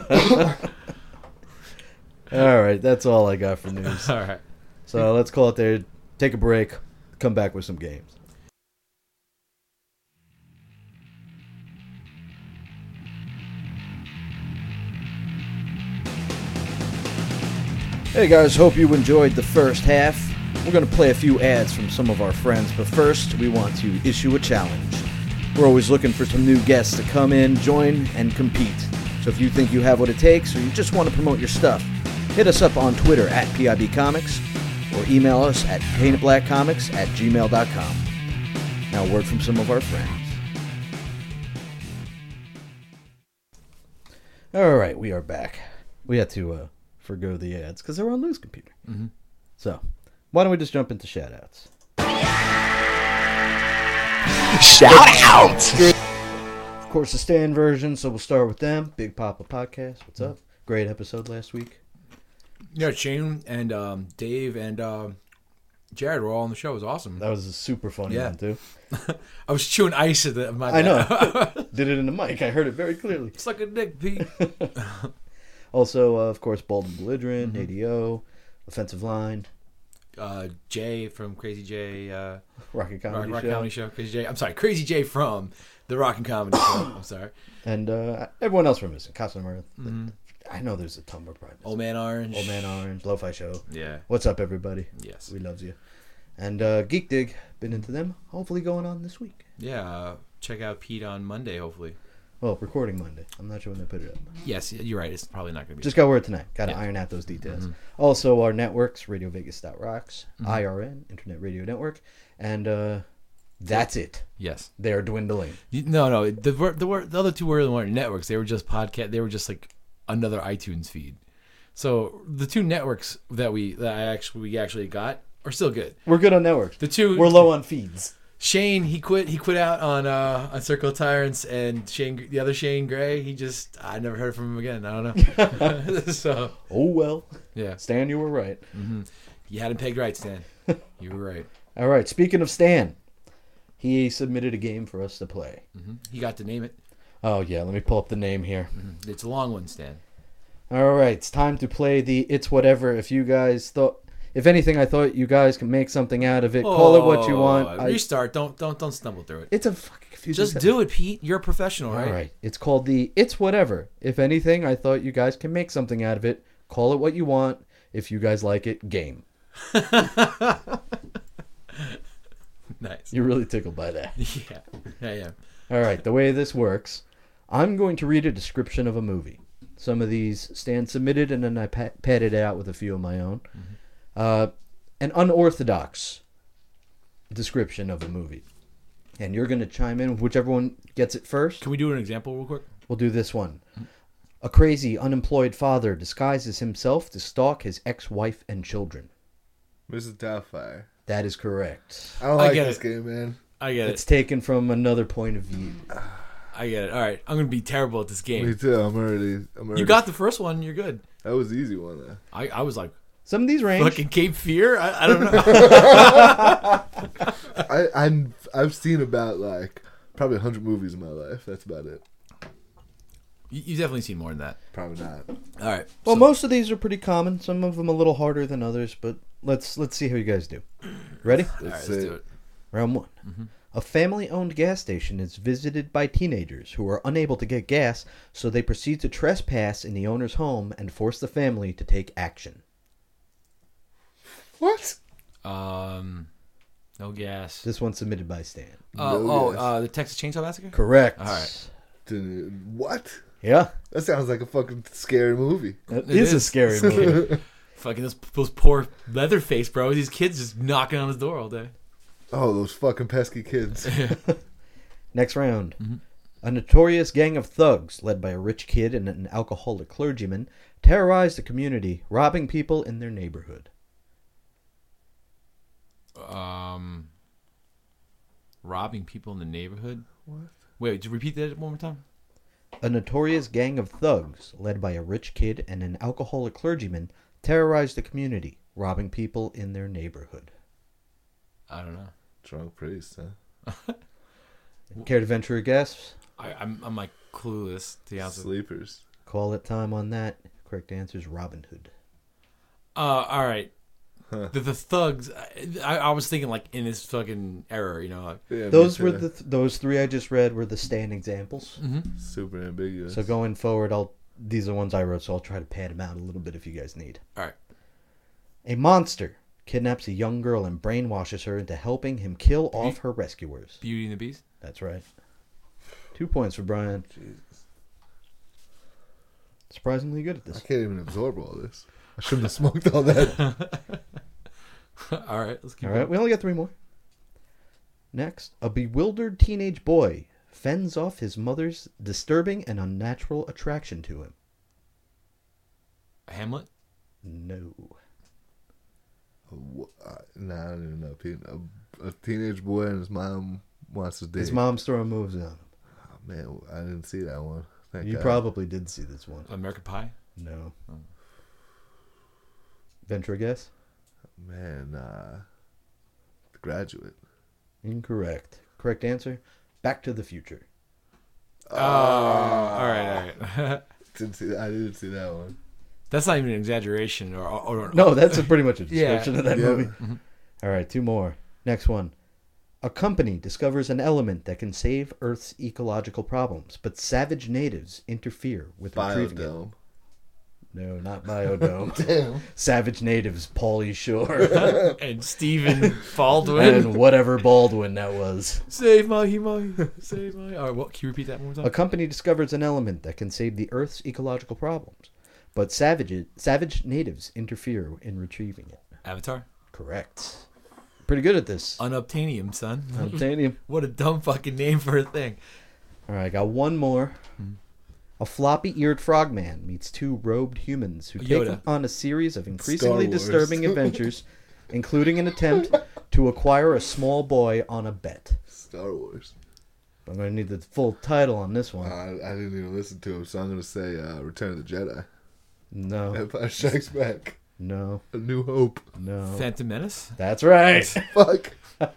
All right, that's all I got for news. All right. So let's call it there. Take a break. Come back with some games. Hey guys, hope you enjoyed the first half. We're going to play a few ads from some of our friends, but first we want to issue a challenge. We're always looking for some new guests to come in, join, and compete. So if you think you have what it takes or you just want to promote your stuff, hit us up on Twitter at PIB Comics or email us at paintedblackcomics@gmail.com. Now a word from some of our friends. Alright, we are back. We had to forgo the ads because they were on Lou's computer. Mm-hmm. So, why don't we just jump into shout-outs? Shout-outs! Of course, the Stan version, so we'll start with them. Big Papa Podcast, what's up? Great episode last week. Yeah, Shane and Dave and Jared were all on the show. It was awesome. That was a super funny Yeah. one, too. I was chewing ice at the. My I know. Did it in the mic. I heard it very clearly. Suck a dick, Pete. Also, of course, Bald and Belligerent, Mm-hmm. ADO, Offensive Line, Jay from Crazy Jay. Rocket Comedy Rock Show. Comedy Show. Crazy Jay. I'm sorry, Crazy Jay from the Rock and Comedy Show. I'm sorry. And everyone else we're missing. Cosmo Mm-hmm. I know there's a ton more probably. Old Man Orange. Old Man Orange, Lo-Fi Show. Yeah. What's up, everybody? Yes. We loves you. And Geek Dig, been into them. Hopefully going on this week. Yeah. Check out Pete on Monday, hopefully. Well, recording Monday. I'm not sure when they put it up. Yes, you're right. It's probably not going to be. Just got word tonight. Got to Yeah. iron out those details. Mhm. Also, our networks, RadioVegas.rocks, Mhm. IRN, Internet Radio Network, and that's it. Yes. They're dwindling. No. The other two weren't networks. They were just podcast. They were just like another iTunes feed. So the two networks that we actually got are still good. We're good on networks. The two We're low on feeds. Shane, he quit out on Circle of Tyrants, and Shane, the other Shane Gray, I never heard from him again. I don't know. So Oh, well. yeah, Stan, you were right. you had him pegged right, Stan. You were right. All right. Speaking of Stan, he submitted a game for us to play. He got to name it. Oh, yeah. Let me pull up the name here. It's a long one, Stan. All right. It's time to play the It's Whatever. If anything, I thought you guys can make something out of it. Call it what you want. Restart. Don't stumble through it. It's a fucking confusing Just do it, Pete. You're a professional, All right? right. It's called the It's Whatever. If anything, I thought you guys can make something out of it. Call it what you want. If you guys like it, game. Nice. You're really tickled by that. Yeah, I am. All right. The way this works, I'm going to read a description of a movie. Some of these Stan submitted, and then I padded it out with a few of my own. An unorthodox description of a movie. And you're going to chime in, whichever one gets it first. Can we do an example real quick? We'll do this one. A crazy, unemployed father disguises himself to stalk his ex-wife and children. Mrs. Doubtfire. That is correct. I don't I like get this it. game, man. I get It's it. taken from another point of view. I get it. All right, I'm gonna be terrible at this Me game. too. I'm already. You got the first one. You're good. That was the easy one, though. I was like Some of these range. fucking Cape Fear. I don't know. I've seen about like probably 100 movies in my life. That's about it. You've definitely seen more than that. Probably not. All right. Well, so- most of these are pretty common. Some of them a little harder than others, but let's see how you guys do. Ready? All right, let's do it. Round one. A family-owned gas station is visited by teenagers who are unable to get gas, so they proceed to trespass in the owner's home and force the family to take action. What? No gas. This one's submitted by Stan. The Texas Chainsaw Massacre? Correct. All right. What? Yeah. That sounds like a fucking scary movie. It is a scary movie. Fucking those poor Leatherface, bro. These kids just knocking on his door all day. Oh, those fucking pesky kids. Next round. A notorious gang of thugs, led by a rich kid and an alcoholic clergyman, terrorized the community, robbing people in their neighborhood. Robbing people in the neighborhood? What? Wait, did you repeat that one more time? A notorious gang of thugs, led by a rich kid and an alcoholic clergyman, terrorized the community, robbing people in their neighborhood. I don't know. Drunk priest, huh? Care to venture a guess? I'm like clueless to the answer. Sleepers. Call it time on that. Correct answer is Robin Hood. All right. Huh. The thugs. I was thinking like in this fucking era, you know. Like, Yeah, Those me were too. those three I just read were the Stan examples. Super ambiguous. So going forward, these are ones I wrote, so I'll try to pad them out a little bit if you guys need. all right. A monster kidnaps a young girl and brainwashes her into helping him kill off her rescuers. Beauty and the Beast. That's right. 2 points for Brian. Jesus. Surprisingly good at I this. can't even absorb all this. I shouldn't have smoked all that. All right, let's keep All right, we only got 3 more. Next, a bewildered teenage boy fends off his mother's disturbing and unnatural attraction to him. Hamlet. No. Nah, I don't even know. A teenage boy and his mom wants to date. His mom's throwing moves on him. Oh, man, I didn't see that one. Thank You God. probably did see this one. American Pie. No. Venture a guess? Man, The Graduate. Incorrect. Correct answer? Back to the Future. All right. I didn't see that one. That's not even an exaggeration, or No, that's pretty much a Yeah. description of that Yeah. movie. All right, 2 more. Next one. A company discovers an element that can save Earth's ecological problems, but savage natives interfere with retrieving it. Biodome. No, not Biodome. Damn. Savage natives, Pauly Shore, and Stephen Baldwin. and whatever Baldwin that was. Save my, save my. All right, what? Can you repeat that one more A time? company discovers an element that can save the Earth's ecological problems, but savage natives interfere in retrieving it. Avatar. Correct. Pretty good at this. Unobtainium, son. Unobtainium. What a dumb fucking name for a thing. All right, got one more. A floppy-eared frogman meets 2 robed humans who take Yoda. him on a series of increasingly Star Wars. disturbing adventures, including an attempt to acquire a small boy on a bet. Star Wars. I'm going to need the full title on this one. I didn't even listen to him, so I'm going to say Return of the Jedi. No, Empire Strikes Back. no, A New Hope. no. Phantom Menace. That's right. Fuck.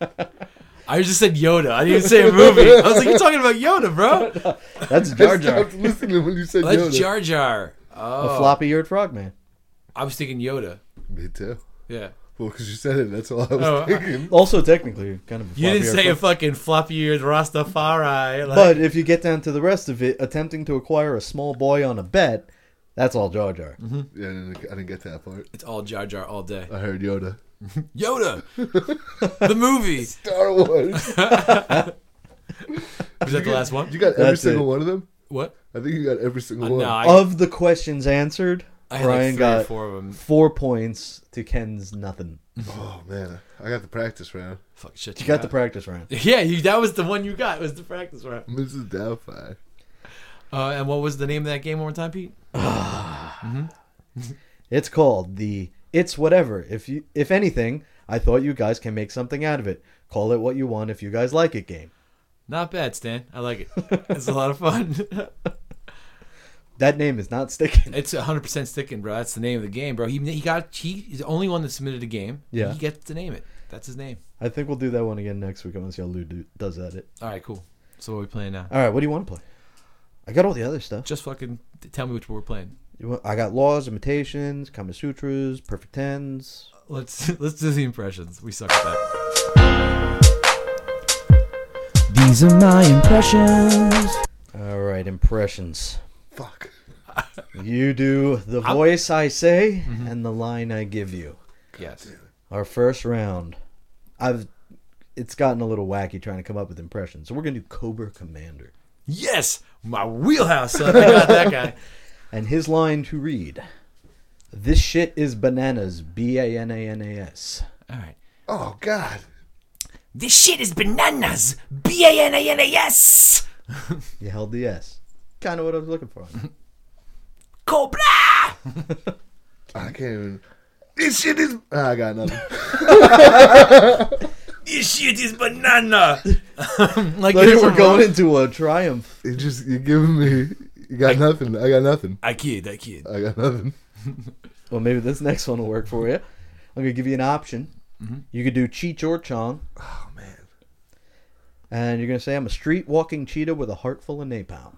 I just said Yoda. I didn't even say a movie. I was like, you're talking about Yoda, bro. That's Jar I Jar. stopped listening when you said That's Yoda. Jar Jar. A Oh, floppy-eared frogman. I was thinking Yoda. Me too. Yeah. Well, because you said it, that's all I was Oh, thinking. Also, technically, kind of. A You didn't floppy-eared say a frog- fucking floppy-eared Rastafari. Like, But if you get down to the rest of it, attempting to acquire a small boy on a bet, that's all Jar Jar. Yeah, I didn't get that part. it's all Jar Jar all day. I heard Yoda. Yoda, the movie. Star Wars. Was that the last one? You got every That's single it. one of them? What? I think you got every single one. No, I Of the questions answered, had Brian like 3 or got 4 of them. 4 points to Ken's nothing. Oh, man. I got the practice round. Fuck shit. You got the practice round. Yeah, that was the one you got. Was the practice round. Mrs. Doubtfire. And what was the name of that game one more time, Pete? It's called the It's Whatever. If anything, I thought you guys can make something out of it. Call it what you want if you guys like it game. Not bad, Stan. I like it. It's a lot of fun. That name is not sticking. It's 100% sticking, bro. That's the name of the game, bro. He's the only one that submitted a game. Yeah. He gets to name it. That's his name. I think we'll do that one again next week. I want to see how Lou does at it. All right, cool. So what are we playing now? All right, what do you want to play? I got all the other stuff. Just fucking tell me which one we're playing. I got laws, imitations, Kama Sutras, perfect tens. Let's do the impressions. We suck at that. These are my impressions. All right, impressions. Fuck. You do the voice I say and the line I give you. Yes. Our first round. It's gotten a little wacky trying to come up with impressions, so we're gonna do Cobra Commander. Yes, my wheelhouse, son. I got that guy. And his line to read: "This shit is bananas. BANANAS." All right. Oh God. This shit is bananas. BANANAS. You held the S. Kind of what I was looking for. Cobra. I can't even. This shit is. I got nothing. This shit is banana. Like Like we're going into a triumph. You're giving me. You got nothing. I got nothing. I kid. I got nothing. Well, maybe this next one will work for you. I'm gonna give you an option. You could do Cheech or Chong, Oh man. and you're gonna say, "I'm a street walking cheetah with a heart full of napalm."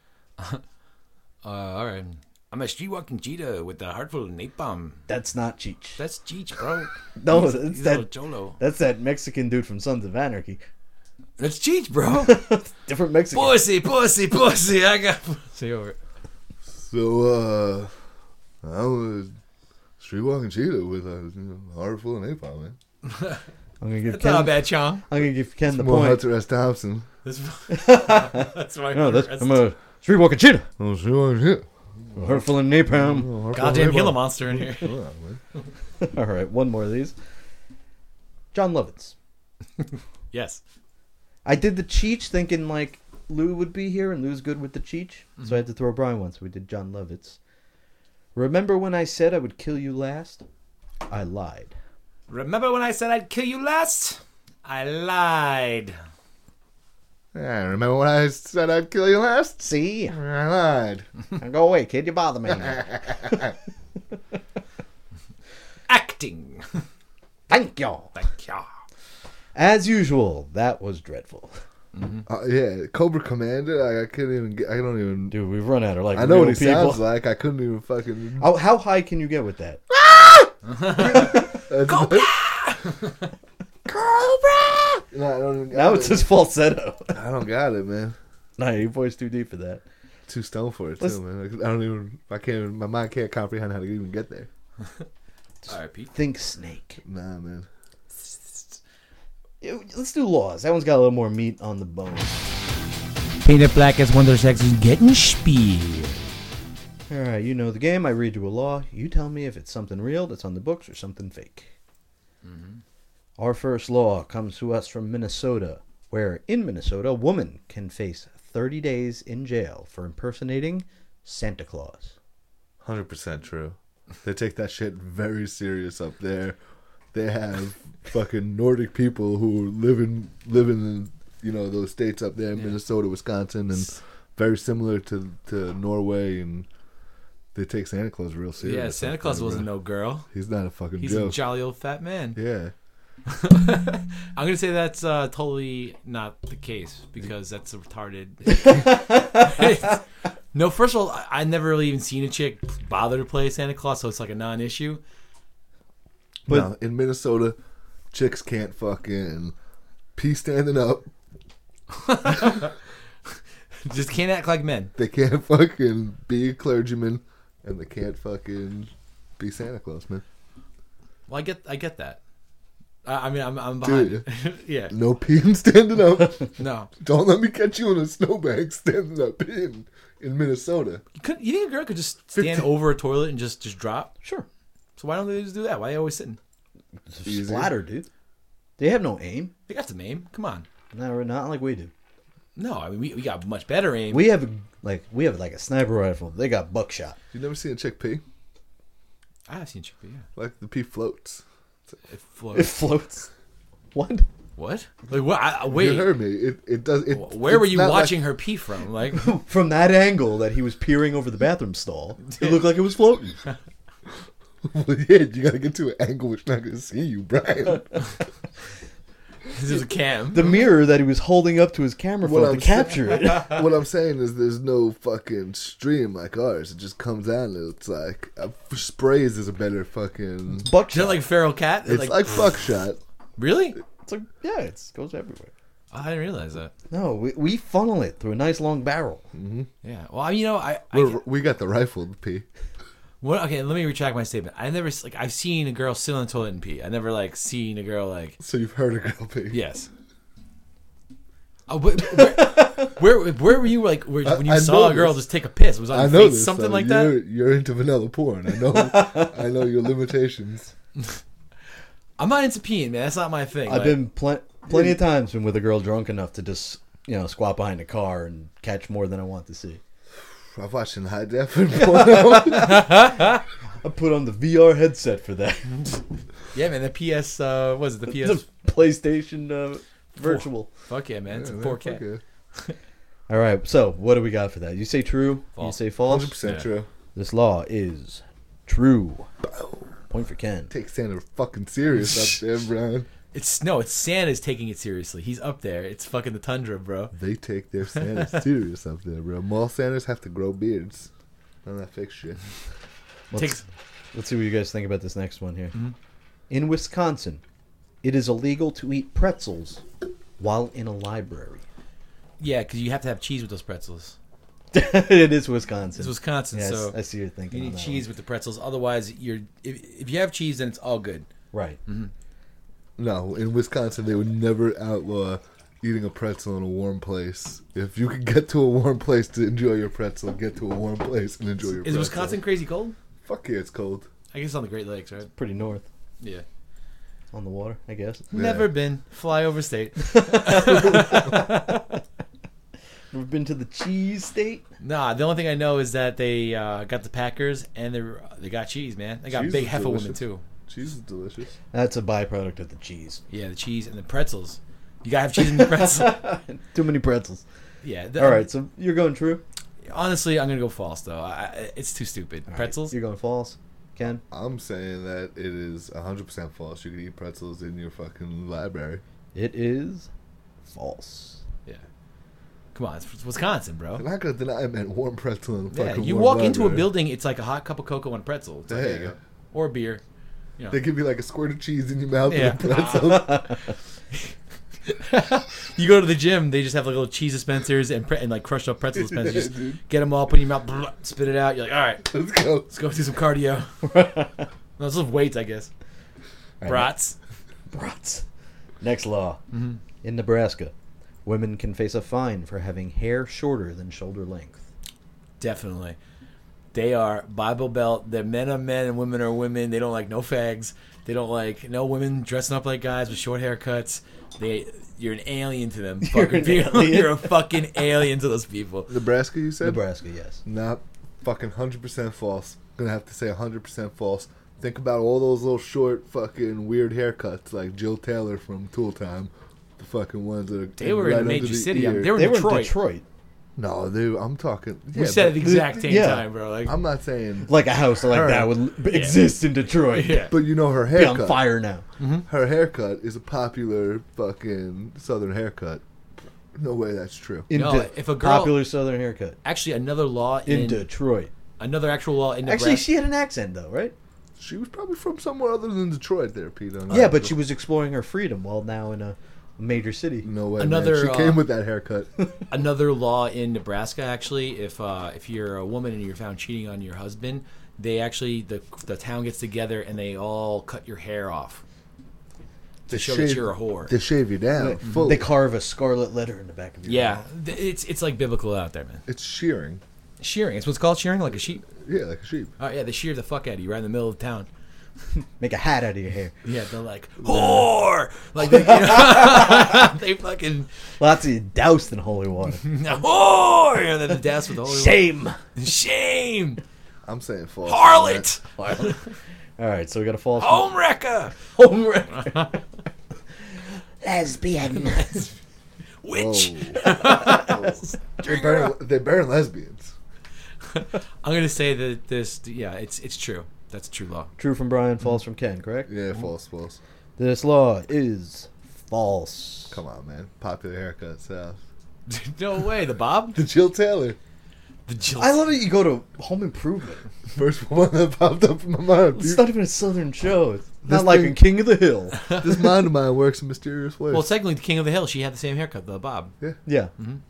All right. I'm a street walking cheetah with a heart full of napalm. That's not Cheech. That's Cheech, bro. No, He's that's a that. little Cholo. That's that Mexican dude from Sons of Anarchy. That's Cheech, bro. Different Mexican. pussy. I got pussy over it. So I was streetwalking cheetah with a heart full of napalm, man. I'm gonna give That's not Ken. bad, Chong. I'm gonna give Ken the More point. Hunter S. Thompson. That's my No, rest. I'm a street walking cheetah. Oh, streetwalking cheetah. A heart full of napalm. Oh, heart full of Goddamn napalm. Gila monster in here. Come on, man. All right, one more of these. John Lovitz. Yes. I did the Cheech thinking like Lou would be here, and Lou's good with the Cheech, so I had to throw Brian once. We did John Lovitz. Remember when I said I would kill you last? I lied. Remember when I said I'd kill you last? I lied. Yeah, remember when I said I'd kill you last? See? I lied. Go away, kid. You bother me. Acting. Thank you. Thank ya. As usual, that was dreadful. Yeah, Cobra Commander. I couldn't even. I don't even. Dude, we've run out of like I know real what he people. sounds like. I couldn't even fucking. How high can you get with that? Cobra. No, I don't even got Now it. it's his falsetto. I don't got it, man. Nah, your voice too deep for that. Too stoned for it Let's- too, man. I don't even. I can't. Even, my mind can't comprehend how to even get there. All right, Pete. Think snake. Nah, man. Let's do laws. That one's got a little more meat on the bone. Painted black as Wonder Sex is getting speed. Alright, you know the game. I read you a law. You tell me if it's something real that's on the books or something fake. Our first law comes to us from Minnesota, where in Minnesota, a woman can face 30 days in jail for impersonating Santa Claus. 100% true. They take that shit very serious up there. They have fucking Nordic people who live in those states up there, Minnesota, Wisconsin, and very similar to Norway, and they take Santa Claus real serious. Yeah, Santa Claus wasn't no girl. He's not a fucking He's joke. a jolly old fat man. Yeah. I'm gonna say that's totally not the case because that's a retarded. No, first of all, I never really even seen a chick bother to play Santa Claus, so it's like a non-issue. But- No, in Minnesota, chicks can't fucking pee standing up. Just can't act like men. They can't fucking be a clergyman, and they can't fucking be Santa Claus, man. Well, I get that. I mean, I'm behind Dude. it. Yeah. No peeing standing up. No. Don't let me catch you in a snowbank standing up in Minnesota. You think a girl could just stand over a toilet and just drop? Sure. So why don't they just do that? Why are they always sitting? Easy. Splatter, dude. They have no aim. They got some aim. Come on. No, not like we do. No, I mean we got much better aim. We have like a sniper rifle. They got buckshot. You never seen a chick pee? I have seen chick pee. Yeah. Like the pee floats. It It floats. floats. What? What? Like what? Wait. You heard me. It does. Where were it's you not watching her pee from? Like, From that angle that he was peering over the bathroom stall, it looked like it was floating. Like, well, yeah, you gotta get to an angle which not gonna see you, Brian. this is a cam. The mirror that he was holding up to his camera What phone I'm to capture it. What I'm saying is, there's no fucking stream like ours. It just comes out and it's like sprays is a better fucking. Buckshot. Is that like feral cat? It's like buckshot. Really? It's like, yeah, it goes everywhere. Oh, I didn't realize that. No, we funnel it through a nice long barrel. Yeah. Well, you know, We got the rifle to pee. What? Okay, let me retract my statement. I never like I've seen a girl sit on the toilet and pee. I never like seen a girl like. So you've heard a girl pee? Yes. Oh, where were you like when you I saw know a girl this. just take a piss? Was it on I your know face, this. something though. like that? You're into vanilla porn. I know. I know your limitations. I'm not into peeing, man. That's not my thing. I've Like, been plenty of times been with a girl drunk enough to just squat behind a car and catch more than I want to see. I'm watching high def and porn. I put on the VR headset for that. yeah, man. The PS was it the PS? The PlayStation Virtual. Fuck yeah, man. It's Yeah, 4K. man, fuck All right, so what do we got for that? You say true? False. You say yeah. false? 100% Yeah. true. This law is true. Point for Ken. Take Santa fucking serious up there, Brian. It's Santa's taking it seriously. He's up there. It's fucking the tundra, bro. They take their Santa serious up there, bro. Mall Santas have to grow beards. None of that fake shit. Takes Let's see what you guys think about this next one here. Mm-hmm. In Wisconsin, it is illegal to eat pretzels while in a library. yeah, because you have to have cheese with those pretzels. It is Wisconsin. It's Wisconsin, Yes, so I see you're thinking. you on need that cheese one. with the pretzels. Otherwise, if you have cheese, then it's all good. Right. No, in Wisconsin, they would never outlaw eating a pretzel in a warm place. If you can get to a warm place to enjoy your pretzel, get to a warm place and enjoy your Is pretzel. Wisconsin crazy cold? Fuck yeah, it's cold. I guess it's on the Great Lakes, right? Pretty north Yeah. on the water, I guess. Never been. Fly over state. Never been to the cheese state? Nah, the only thing I know is that they got the Packers and they got cheese, man. They got Cheese big is heifer women delicious. too. Cheese is delicious. That's a byproduct of the cheese. Yeah, the cheese and the pretzels. You gotta have cheese in the pretzel. Too many pretzels. Yeah. All right, so you're going true? Honestly, I'm gonna go false though. It's too stupid. Pretzels. You're going false? Ken? I'm saying that it is 100% false. You can eat pretzels in your fucking library. It is false. Yeah. Come on, it's Wisconsin, bro. I'm not gonna deny I meant warm pretzel in a Yeah, fucking you warm walk into a library. building, it's like a hot cup of cocoa and a pretzel. It's like, there you Yeah. go. Or a beer. You know. They give you like a squirt of cheese in your mouth Yeah. and a pretzel. You go to the gym, they just have like little cheese dispensers and like crushed up pretzel dispensers. Yeah, Just dude. get them all, put in your mouth, blah, spit it out. You're like, all right, Let's go. let's go do some cardio. No, let's lift weights, I guess. All right, Brats. Brats. Next law. In Nebraska, women can face a fine for having hair shorter than shoulder length. Definitely. They are Bible Belt. They're men are men and women are women. They don't like no fags. They don't like no women dressing up like guys with short haircuts. You're an alien to them. Fucking people. alien. You're a fucking alien to those people. Nebraska, you said? Nebraska, yes. Not fucking 100% false. Gonna have to say 100% false. Think about all those little short fucking weird haircuts like Jill Taylor from Tool Time. The fucking ones that are They were right in a under major the city. ear. They were They in were in Detroit. Detroit. No, I'm talking. We Yeah, said at but, the exact same yeah. time, bro. Like, I'm not saying. Like a house like Her. that would exist in Detroit. yeah. But you know her Be on haircut. fire now. Her haircut is a popular fucking Southern haircut. No way that's true. In No, if a girl- popular Southern haircut Actually, another law in Detroit. another actual law in Nebraska. Actually, she had an accent though, right? She was probably from somewhere other than Detroit there, Pete. Yeah, but she was exploring her freedom while now in a major city. No way. Another, man. She came with that haircut. Another law in Nebraska, actually, if you're a woman and you're found cheating on your husband, they actually the town gets together and they all cut your hair off to show that you're a whore. To shave you down. Fully. They carve a scarlet letter in the back of your Yeah, mouth. it's like biblical out there, man. It's shearing. Shearing. It's what's called shearing, like a sheep. Yeah, like a sheep. Oh yeah, they shear the fuck out of you right in the middle of town. Make a hat out of your hair. Yeah, they're like whore, like they, you know, they fucking Lots of doused in holy water. whore, and then the death with the holy Shame. shame, I'm saying false. harlot, All right, so we got a false. home wrecker, Lesbian. witch. They're burying lesbians. I'm gonna say that this, yeah, it's true. That's a true law. True from Brian, false from Ken, correct? Yeah, false. This law is false. Come on, man. Popular haircut, South. No way, the Bob. The Jill Taylor. The Jill. I love it. You go to Home Improvement. First one that popped up in my mind. It's not even a Southern show. It's This not like thing- in King of the Hill. This mind of mine works in mysterious ways. Well, technically, the King of the Hill, she had the same haircut, though, Bob. Yeah.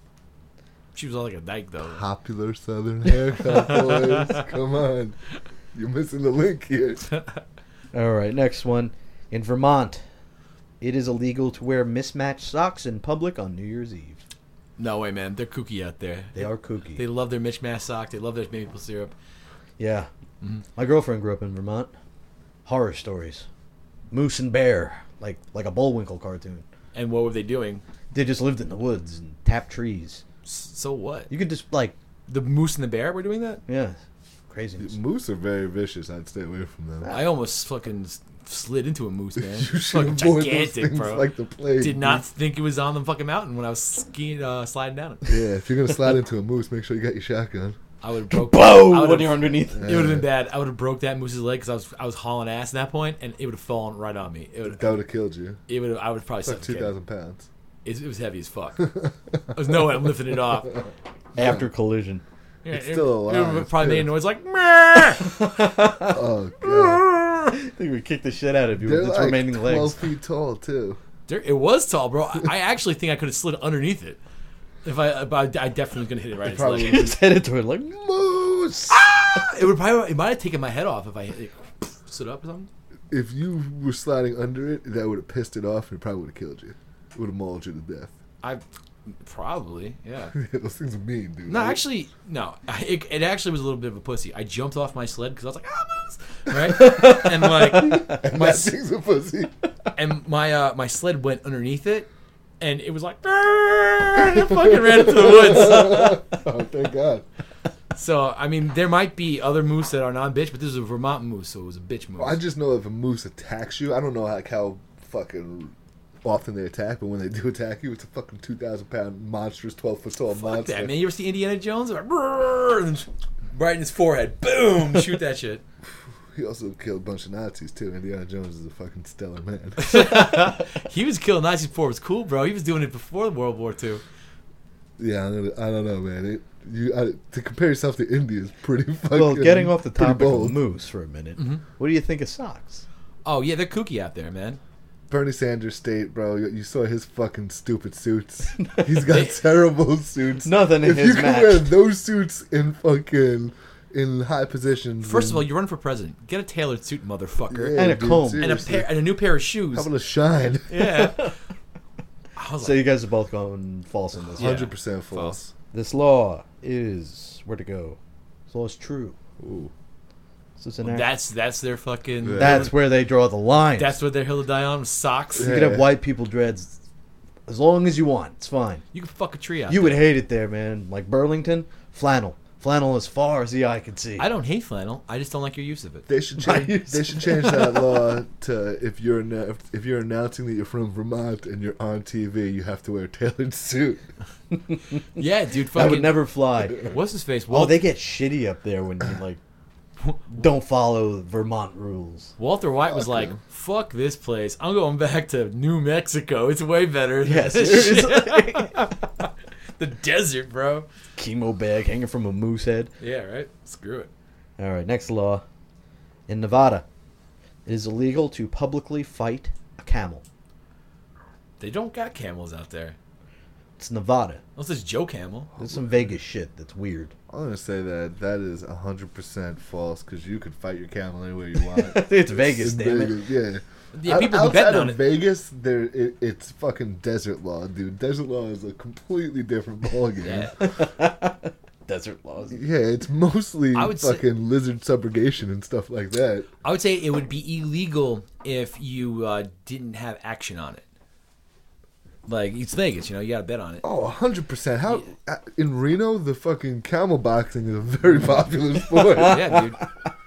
She was all like a dyke, though. Popular Southern haircut, boys. Come on. You're missing the link here. All right, next one. In Vermont, it is illegal to wear mismatched socks in public on New Year's Eve. No way, man. They're kooky out there. They are kooky. They love their mismatched sock. They love their maple syrup. Yeah. My girlfriend grew up in Vermont. Horror stories. Moose and bear, like a Bullwinkle cartoon. And what were they doing? They just lived in the woods and tapped trees. So what? You could just, like, The moose and the bear were doing that? yeah, craziness. Moose are very vicious. I'd stay away from them. I almost fucking slid into a moose, man. You should Fucking avoid those gigantic, things bro. like the plague. Did not think it was on the fucking mountain when I was skiing, sliding down it. Yeah, if you're gonna slide into a moose, make sure you got your shotgun. I would have broke. Boom! I When would've- you're underneath. It would have been bad. I would have broke that moose's leg because I was hauling ass at that point, and it would have fallen right on me. That would have killed you. I would have probably It's like suffocated. 2,000 pounds. It was heavy as fuck. There's no way I'm lifting it off. After collision. Yeah, It's still It alive, would probably made a too. noise like. "Meh." Oh god. I think we kicked the shit out of you They're with its like remaining 12 legs. feet tall too. It was tall, bro. I actually think I could have slid underneath it. But I definitely was gonna hit it right in its probably leg. Just headed to it like, moose! It might have taken my head off if I stood up or something. If you were sliding under it, that would have pissed it off and it probably would have killed you. It would have mauled you to death. I probably, yeah. Those things are mean, dude. No, actually, no. It actually was a little bit of a pussy. I jumped off my sled because I was like, moose, right? And like And my that thing's a pussy. and my sled went underneath it, and it was like, and it fucking ran into the woods. Oh, thank God. So I mean, there might be other moose that are non-bitch, but this is a Vermont moose, so it was a bitch moose. Well, I just know if a moose attacks you, I don't know how fucking often they attack, but when they do attack you, it's a fucking 2,000-pound monstrous 12-foot tall Fuck monster. that, man. You ever see Indiana Jones? Like, and then right in his forehead, boom, shoot that shit. He also killed a bunch of Nazis too. Indiana Jones is a fucking stellar man. He was killing Nazis before it was cool, bro. He was doing it before World War II. Yeah, I don't know, man. To compare yourself to India is pretty fucking. Well, getting off the pretty topic bold. of moose for a minute, what do you think of socks? Oh yeah, they're kooky out there, man. Bernie Sanders state, bro. You saw his fucking stupid suits. He's got terrible suits. Nothing in If his you can match. wear those suits in high positions, First of then- all, you're running for president. Get a tailored suit, motherfucker, Yeah, And a dude, comb. seriously. and a new pair of shoes. How about a shine? Yeah. I was So like, you guys are both going false on this. Yeah. 100% false. This law is where to go. This law is true. Ooh. This is an act. that's their fucking. Yeah. That's where they draw the line. That's what their hill to die on. Socks. You can have white people dreads as long as you want. It's fine. You can fuck a tree out. You there. would hate it there, man. Like Burlington, flannel. Flannel as far as the eye can see. I don't hate flannel. I just don't like your use of it. They should Right. change. They should change that law to if you're announcing that you're from Vermont and you're on TV, you have to wear a tailored suit. Yeah, dude. That Fucking. would never fly. What's his face? Oh, they get shitty up there when you like don't follow Vermont rules. Walter White was like, "Fuck this place. I'm going back to New Mexico. It's way better." than Yeah, this shit." seriously. The desert, bro. Chemo bag hanging from a moose head. Yeah, right. Screw it. All right, next law. In Nevada, it is illegal to publicly fight a camel. They don't got camels out there. It's Nevada. Unless it's Joe Camel. There's some Vegas shit that's weird. I'm gonna say that is 100% false because you could fight your camel anywhere you want. It's Vegas, In damn it. Vegas, yeah. Yeah, people be Outside betting of on it. Vegas, it's fucking desert law, dude. Desert law is a completely different ballgame. Yeah. Desert laws. Yeah, it's mostly I would say- fucking lizard subrogation and stuff like that. I would say it would be illegal if you didn't have action on it. Like, it's Vegas, you got to bet on it. Oh, 100%. How in Reno, the fucking camel boxing is a very popular sport. Yeah, dude.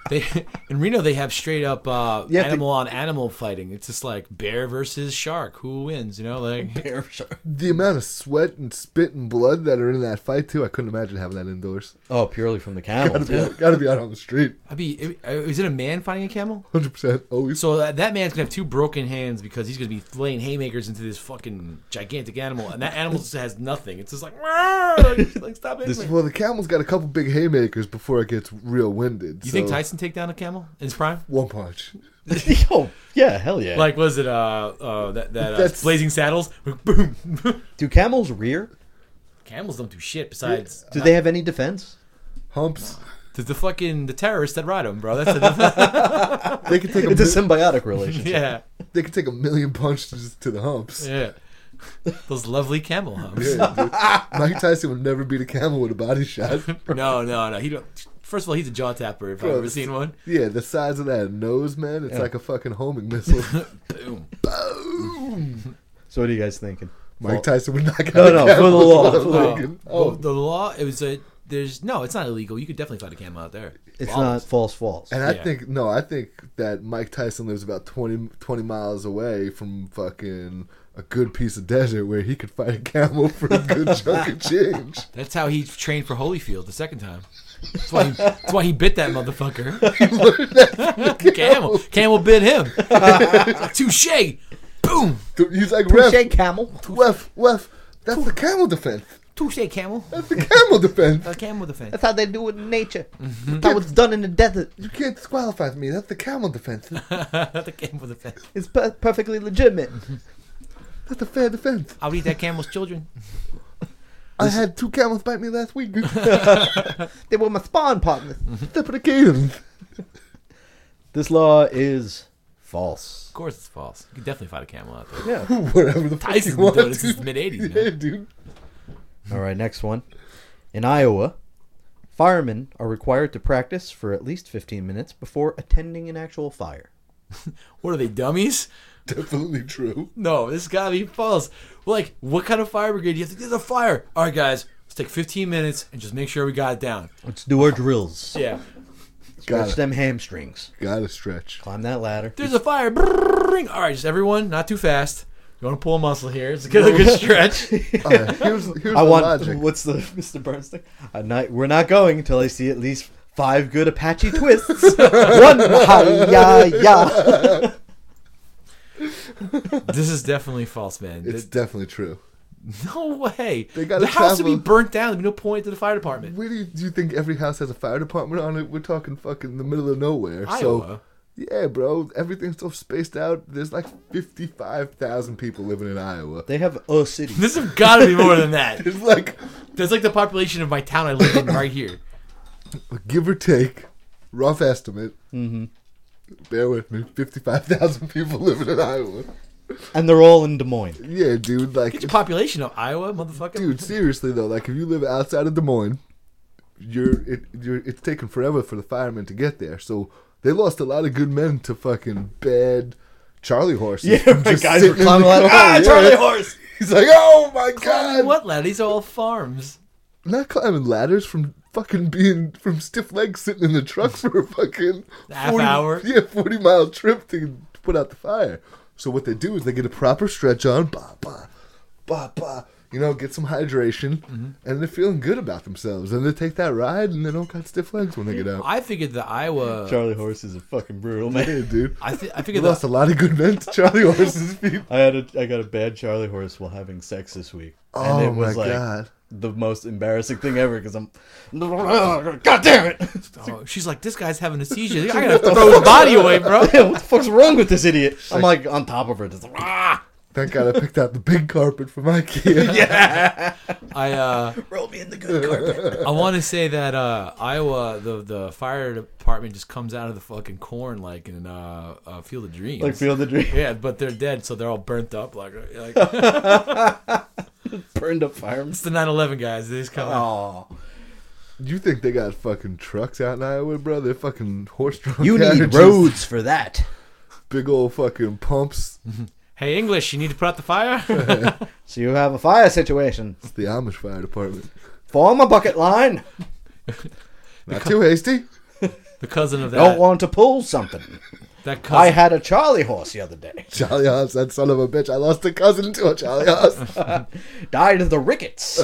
In Reno they have straight up Yeah, animal on animal fighting. It's just like bear versus shark. Who wins? You know, like Bear shark. The amount of sweat and spit and blood that are in that fight too, I couldn't imagine having that indoors. Oh, purely from the camel. Gotta be out on the street. is it a man fighting a camel? 100% always. So that man's gonna have 2 broken hands because he's gonna be laying haymakers into this fucking gigantic animal, and that animal just has nothing. It's just like, like stop it. Well, the camel's got a couple big haymakers before it gets real winded. You think Tyson take down a camel in his prime? One punch. Oh, yeah, hell yeah. Like, was it Blazing Saddles? Boom. Do camels rear? Camels don't do shit besides. Do they have any defense? Humps. The terrorists that ride them, bro. That's a They could take It's a symbiotic relationship. yeah, They could take a million punches to the humps. yeah. Those lovely camel humps. Yeah, dude. Mike Tyson would never beat a camel with a body shot. No. He don't. First of all, he's a jaw tapper. If I've ever seen one. Yeah, the size of that nose, man, it's like a fucking homing missile. Boom. Boom. So what are you guys thinking? Mike Tyson would knock out No, a no, camel for the law, with for a the leg. Oh, the law. It was a. It's not illegal. You could definitely fight a camel out there. It's Lawless. not false. And Yeah. I think that Mike Tyson lives about 20 miles away from fucking a good piece of desert where he could fight a camel for a good chunk of change. That's how he trained for Holyfield the second time. That's why he bit that motherfucker. Camel bit him. Touche. Boom. He's like, Touche, camel. Ref, that's the camel defense. Touche, camel. That's the camel defense. A camel defense. That's how they do it in nature. That's how it's done in the desert. You can't disqualify me. That's the camel defense. The camel defense. It's perfectly legitimate. That's a fair defense. I'll eat that camel's children. I had 2 camels bite me last week. They were my spawn partners. Deprecating. This law is false. Of course it's false. You can definitely fight a camel out there. Yeah. Whatever the fuck Tyson's you been want. doing it since dude. the mid-'80s, Yeah, man. dude. All right, next one. In Iowa, firemen are required to practice for at least 15 minutes before attending an actual fire. What are they, dummies? Definitely true. No, this gotta be false. Like, what kind of fire brigade do you have to There's a fire. All right, guys, let's take 15 minutes and just make sure we got it down. Let's do our drills. Yeah. Stretch them hamstrings. Gotta stretch. Climb that ladder. There's a fire. Brrrring. All right, just everyone, not too fast. You want to pull a muscle here. It's a good stretch. Here's I the want. logic. What's the Mr. Burns thing? We're not going until I see at least 5 good Apache twists. One hi-ya-ya. This is definitely false, man. It's definitely true. No way. They gotta the house would be travel. burnt down. There'd be no point to the fire department. Where do you think every house has a fire department on it? We're talking fucking the middle of nowhere. Iowa. So, yeah, bro, everything's so spaced out. There's like 55,000 people living in Iowa. They have a city. This has got to be more than that. It's like, There's like the population of my town I live in right here. give or take, rough estimate. Mm-hmm. Bear with me. 55,000 people living in Iowa. And they're all in Des Moines. Yeah, dude. Like, Get your population of Iowa, motherfucker. dude, seriously though, like if you live outside of Des Moines, it's taken forever for the firemen to get there. So they lost a lot of good men to fucking bad Charlie horses. Yeah, from the just guys were sitting in climbing the like, car. Yeah. Charlie horse. He's like, oh my Climbing god, what, lad? These are all farms. not climbing ladders from fucking being from stiff legs sitting in the truck for a fucking Half hour? 40-mile trip to put out the fire. So what they do is they get a proper stretch on, get some hydration, and they're feeling good about themselves. And they take that ride, and they don't got stiff legs when they get out. I figured the Iowa. Charlie horse is a fucking brutal man. Yeah, dude. I We figured lost a lot of good men to Charlie horses' feet. I got a bad Charlie horse while having sex this week. Oh and it was my like god. the most embarrassing thing ever because I'm God damn it. Oh, she's like, this guy's having a seizure. I gotta throw his body away, bro. What the fuck's wrong with this idiot? I'm like on top of her just Thank God I picked out the big carpet from IKEA. yeah. Roll me in the good carpet. I want to say that Iowa, the fire department just comes out of the fucking corn like in Field of Dreams. Like Field of Dreams. Yeah, but they're dead, so they're all burnt up. Like Burned up firemen. it's the 9/11 guys. They just come out. Oh. You think they got fucking trucks out in Iowa, bro? They're fucking horse-drawn You need carriages. roads for that. Big old fucking pumps. Hey, English, you need to put out the fire. So you have a fire situation. It's the Amish fire department. Form a bucket line. Not too hasty. The cousin of that. Don't want to pull something. That I cousin. had a Charlie horse the other day. Charlie Hoss, that son of a bitch. I lost a cousin to a Charlie Hoss. Died of the rickets.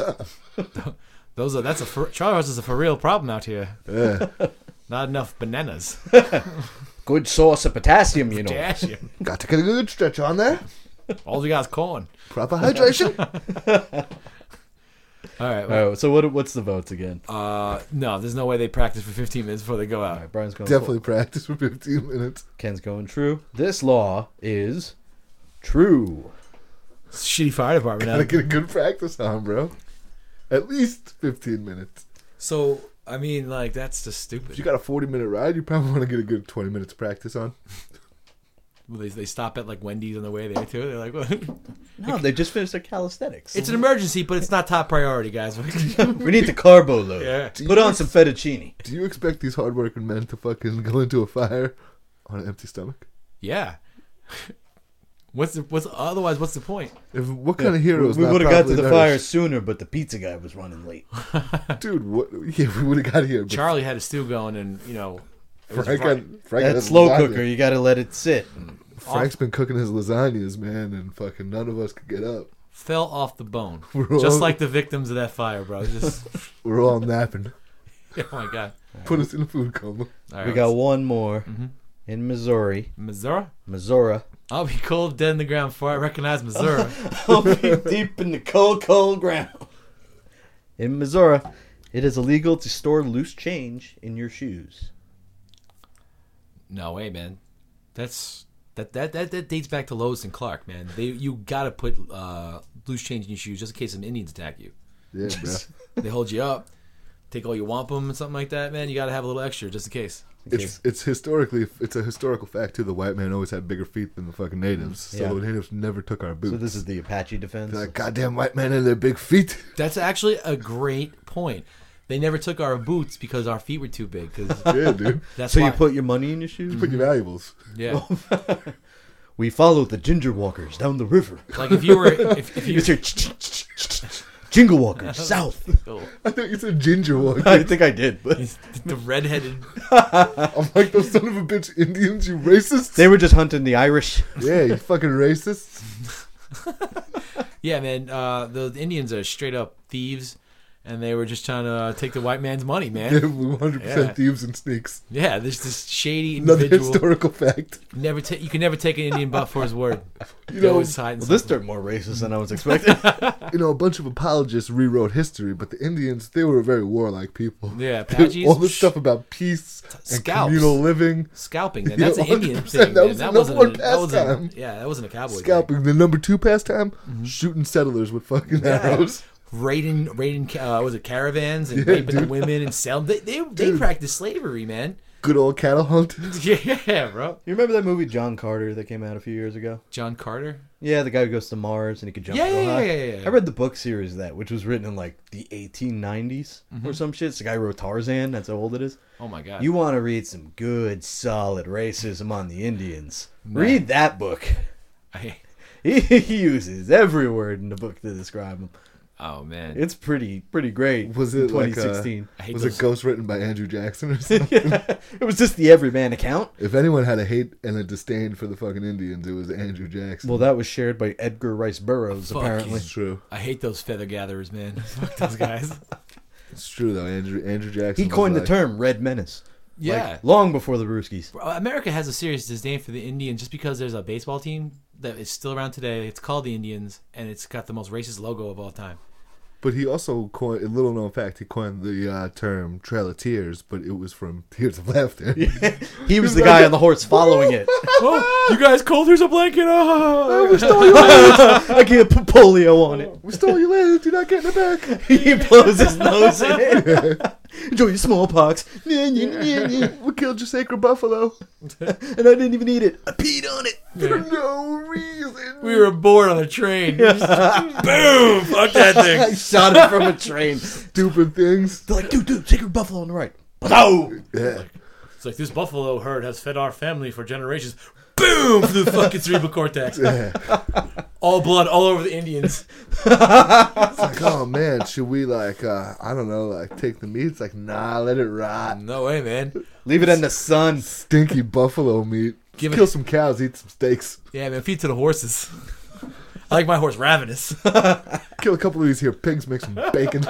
Charlie horse is a for real problem out here. Yeah. Not enough bananas. Good source of potassium, you know. Potassium. Got to get a good stretch on there. All we got is corn. Proper hydration. All right. Oh, so what's the votes again? No, there's no way they practice for 15 minutes before they go out. All right, Brian's going Definitely practice for 15 minutes. Ken's going true. This law is true. Shitty fire department. Gotta Huh? get a good practice on, bro. At least 15 minutes. So, I mean, like, that's just If stupid. you got a 40-minute ride, you probably want to get a good 20 minutes practice on. Well, they stop at, like, Wendy's on the way there, too. They're like, what? No, they just finished their calisthenics. It's an emergency, but it's not top priority, guys. We need the carbo load. Yeah. Put on some fettuccine. Do you expect these hardworking men to fucking go into a fire on an empty stomach? Yeah. Otherwise, what's the point? What kind of heroes? We not would have got to properly the fire nourished? sooner, but the pizza guy was running late. Dude, what? Yeah, we would have got here. But Charlie had a stew going, and, you know, it was Frank right. had That his slow lasagna. cooker, you got to let it sit. Frank's been cooking his lasagnas, man, and fucking none of us could get up. Fell off the bone. We're Just all- like the victims of that fire, bro. Just, We're all napping. oh, my God. Put us in a food coma. All right, We got let's- one more Mhm. in Missouri. Missouri? Missouri. I'll be cold, dead in the ground before I recognize Missouri. I'll be deep in the cold, cold ground. In Missouri, it is illegal to store loose change in your shoes. No way, man. That dates back to Lois and Clark, man. You gotta put loose change in your shoes just in case some Indians attack you. Yeah, bro. They hold you up, take all your wampum and something like that, man. You gotta have a little extra just in case. It's a historical fact too. The white man always had bigger feet than the fucking natives, so Yeah. the natives never took our boots. So this is the Apache defense. They're like goddamn white men and their big feet. That's actually a great point. They never took our boots because our feet were too big. Cause Yeah, dude. that's So why. you put your money in your shoes? Put your valuables. Yeah, We follow the ginger walkers down the river. like if you were if you It's your jingle walkers south. oh, I thought you said ginger walker. I think I did, but the redheaded. I'm like those son of a bitch Indians, you racists. they were just hunting the Irish. Yeah, you fucking racists. Yeah, man. The Indians are straight up thieves, and they were just trying to take the white man's money, Yeah, man. 100% Yeah. thieves and sneaks. Yeah, there's this shady Another individual. historical fact. You can never take an Indian butt for his word. You They know, always hide in Well, this something. turned more racist than I was expecting. a bunch of apologists rewrote history, but the Indians, they were a very warlike people. Yeah, Apaches. All this stuff about peace and Scalps. communal living, Scalping. Man. Yeah, That's an Indian 100%. thing. That Man. was the That number wasn't. one That wasn't. pastime. Yeah, that wasn't a cowboy. Thing. scalping. The number 2 pastime, Mm-hmm. shooting settlers with fucking arrows. Raiding. Was it caravans and Yeah, raping the dude. women and selling? They Dude. practiced slavery, man. Good old cattle hunt. Yeah, bro. You remember that movie John Carter that came out a few years ago? John Carter. Yeah, the guy who goes to Mars and he could jump Yeah, real yeah, high. yeah, yeah. I read the book series of that, which was written in like the 1890s or some shit. It's the guy who wrote Tarzan. That's how old it is. Oh my god. You want to read some good, solid racism on the Indians? Man. Read that book. I, He uses every word in the book to describe them. oh man. It's pretty great. Was in it like 2016? I hate Was those. it ghost written by Andrew Jackson or something? It was just the everyman account. If anyone had a hate and a disdain for the fucking Indians, it was Andrew Jackson. Well, that was shared by Edgar Rice Burroughs, Fuck apparently. It's true. I hate those feather gatherers, man. Fuck those guys. It's true though. Andrew Jackson. He was coined the like- term Red Menace. Yeah. Like, long before the Ruskies. Bro, America has a serious disdain for the Indians just because there's a baseball team that is still around today. It's called the Indians, and it's got the most racist logo of all time. But he also coined a little known fact. He coined the term "Trail of Tears," but it was from Tears of Laughter. He was the guy on the horse following it. Oh, you guys cold? Here's a blanket. Oh. We stole your land. I can't put polio on it. We stole your land. Do not get in the back. He blows his nose in it. Enjoy your smallpox. And We killed your sacred buffalo I didn't even eat it. I peed on it. for no reason. We were bored on a train. Boom! Fuck that I thing. shot it from a train. Stupid things. They're like, dude, sacred buffalo on the right. No. Yeah. It's like this buffalo herd has fed our family for generations. Boom! To the fucking cerebral cortex. Yeah. all blood all over the Indians. It's like, oh man, should we like I don't know, like take the meat? It's like, nah, let it rot. No way, man. Leave it in the sun. Stinky buffalo meat. Kill some cows, eat some steaks. Yeah, man. Feed to the horses. I like my horse ravenous. Kill a couple of these here pigs, make some bacon.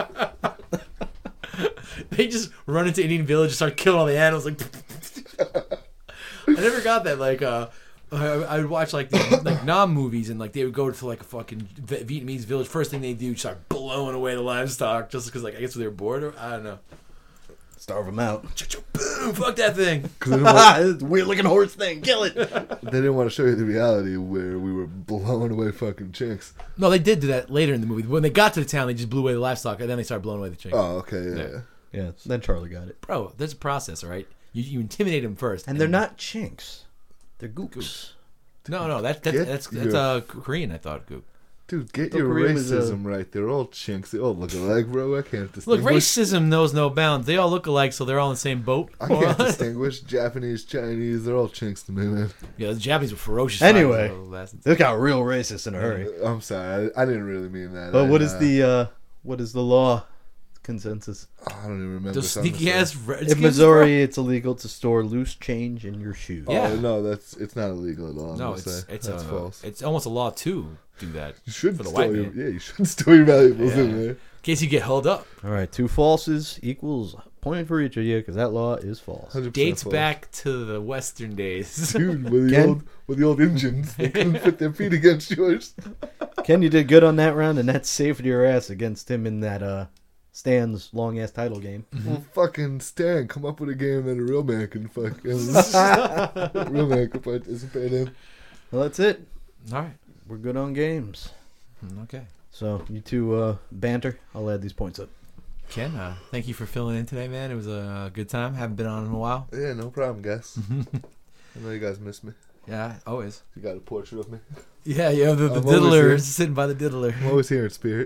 They just run into Indian village and start killing all the animals. Like, I never got that. Like, I would watch like these, like Nam movies, and like they would go to like a fucking Vietnamese village. First thing they do, start blowing away the livestock, just because like I guess they're bored. Or, I don't know. Starve them out. Boom! Fuck that thing. This weird looking horse thing. Kill it. They didn't want to show you the reality where we were blowing away fucking chinks. No, they did do that later in the movie. When they got to the town, they just blew away the livestock, and then they started blowing away the chicken. Oh, okay, yeah. Yeah, then Charlie got it. Bro, there's a process, all right? You intimidate them first, And they're not chinks. They're gooks. No, that's Korean. I thought. Gook. Dude, get The your Korean was, racism right. They're all chinks. They all look alike, bro. I can't Look, distinguish. racism knows no bounds. They all look alike, so they're all in the same boat. I can't distinguish Japanese, Chinese. They're all chinks to me, man. Yeah, the Japanese were ferocious. Anyway, fighters, little bastards. they got real racist in a hurry. I'm sorry. I didn't really mean that. But what is the law consensus? I don't even remember. Those something sneaky to ass. say. In Missouri, it's illegal to store loose change in your shoes. Yeah. Oh, no, it's not illegal at all. I'm No, gonna say. it's false. It's almost a law to do that. You should for the store white your, man. yeah, you should store your valuables Yeah. in there. In case you get held up. All right, 2 falses equals a point for each of you because that law is false. 100% Dates false. back to the Western days. Dude, with Ken? the old Indians, they couldn't fit their feet against yours. Ken, you did good on that round, and that saved your ass against him in that Stan's long ass title game. Well, fucking Stan, come up with a game that a real man can fucking real man can participate in. Well, that's it. All right. We're good on games. Okay. So you two banter. I'll add these points up. Ken, thank you for filling in today, man. It was a good time. Haven't been on in a while. Yeah, no problem, guys. I know you guys miss me. Yeah, always. You got a portrait of me. Yeah, you have the I'm always diddler here. sitting by the diddler. I'm always here in spirit.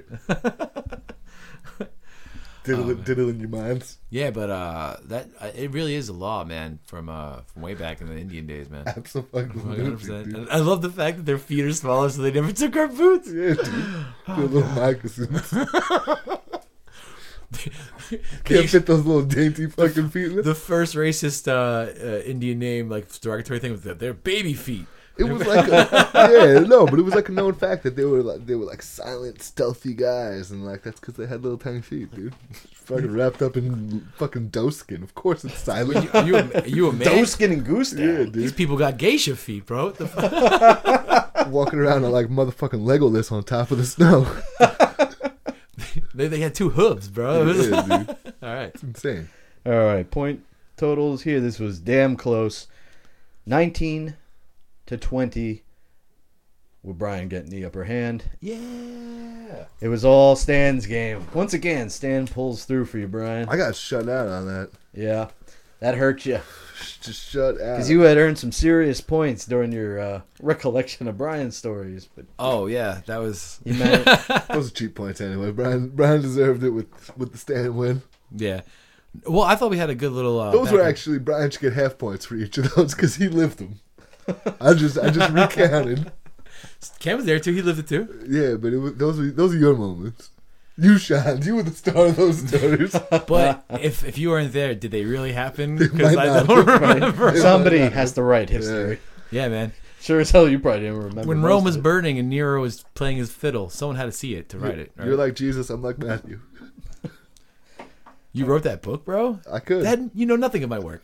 Diddle in your minds. Yeah, but that it really is a law, man, from way back in the Indian days, man. Absolutely. 100%. Dude. And I love the fact that their feet are smaller, so they never took our boots. Yeah, dude. They're little moccasins. Can't fit those little dainty fucking feet. The first racist Indian name, like derogatory thing, was that they're baby feet. It was like but it was like a known fact that they were like silent, stealthy guys, and like that's because they had little tiny feet, dude. Fucking wrapped up in fucking doe skin. Of course, it's silent. Are you a man? Doe skin and goose Yeah, down. dude. These people got geisha feet, bro. What the fuck? Walking around like motherfucking Legolas on top of the snow. They had 2 hooves, bro. Yeah, dude. All right. It's insane. All right, point totals here. This was damn close. 19-20, with Brian getting the upper hand. Yeah. It was all Stan's game. Once again, Stan pulls through for you, Brian. I got shut out on that. Yeah, that hurt you. Just shut out. Because you had earned some serious points during your recollection of Brian's stories. But Oh yeah, that was you managed, Those are cheap points anyway. Brian deserved it with the stand win. yeah. Well, I thought we had a good little. Those back were and- actually Brian should get half points for each of those because he lived them. I just recounted. Cam was there too. He lived it too. Yeah, but those are your moments. You shined. You were the star of those stories. But if you weren't there, did they really happen? They Because might I not. don't remember. somebody has to write history. Yeah, man. Sure as hell you probably didn't remember. When most Rome of was it. burning and Nero was playing his fiddle, someone had to see it to write it. Right? You're like Jesus. I'm like Matthew. You wrote that book, bro? I could. You know nothing of my work.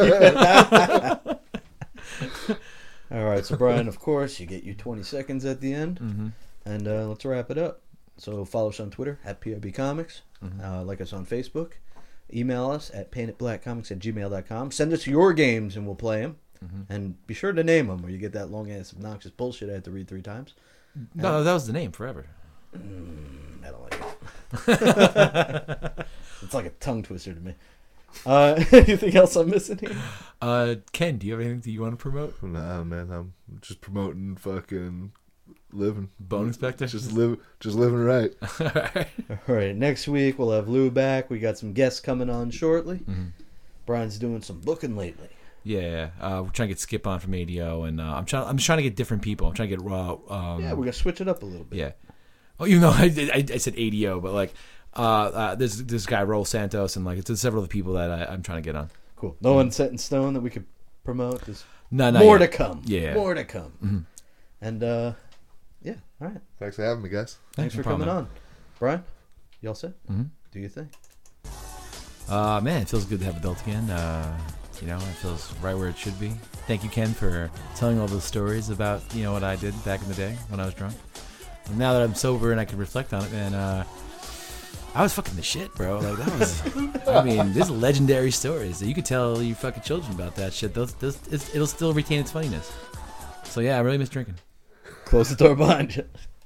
All right, so Brian, of course, you get you 20 seconds at the end. Mm-hmm. And let's wrap it up. So follow us on Twitter at PIB Comics. Like us on Facebook. Email us at paintedblackcomics@gmail.com. Send us your games and we'll play them. And be sure to name them or you get that long-ass obnoxious bullshit I had to read 3 times. No, that was the name forever. I don't like it. It's like a tongue twister to me. Anything else I'm missing here? Ken, do you have anything that you want to promote? Nah, man. I'm just promoting fucking living. Bone Inspector? Just living right. All right, next week we'll have Lou back. We got some guests coming on shortly. Brian's doing some booking lately. Yeah, we're trying to get Skip on from ADO, and I'm trying to get different people. I'm trying to get Yeah, we're gonna switch it up a little bit. Yeah. Oh, even though I said ADO, but like there's this guy Raul Santos, and like it's several of the people that I'm trying to get on. Cool. No one's set in stone that we could promote. Just No, more yet. to come. Yeah. More to come. Mm-hmm. And yeah, all right. Thanks for having me, guys. Thanks no for problem, coming on, Brian. You all set? Mm-hmm. Do you think? Man, it feels good to have adults again. You know, it feels right where it should be. Thank you, Ken, for telling all those stories about what I did back in the day when I was drunk. And now that I'm sober and I can reflect on it, man, I was fucking the shit, bro. Like that was, I mean, there's legendary stories that you could tell your fucking children about that shit. It'll still retain its funniness. So yeah, I really miss drinking. Close the door behind you.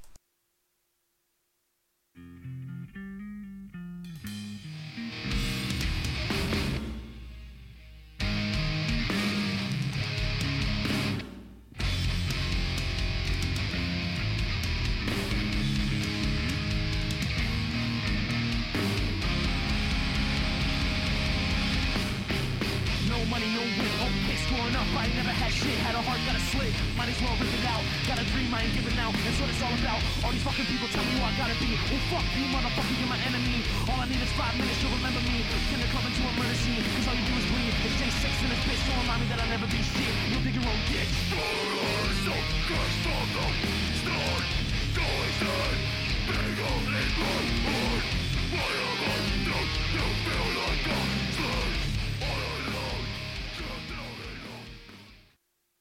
No money, no win. Okay, scoring up. I ain't never had shit. Had a heart, got a slit. Might as well rip it out. Got a dream, I ain't giving out. That's what it's all about. All these fucking people tell me who I gotta be. Well, fuck you, motherfucker, you're my enemy. All I need is 5 minutes, you'll remember me. Send a club into a murder scene. Cause all you do is bleed. It's J6 in this bitch, so remind me that I'll never be shit. You'll dig your own ditch. Big old in my heart. Why am I not feel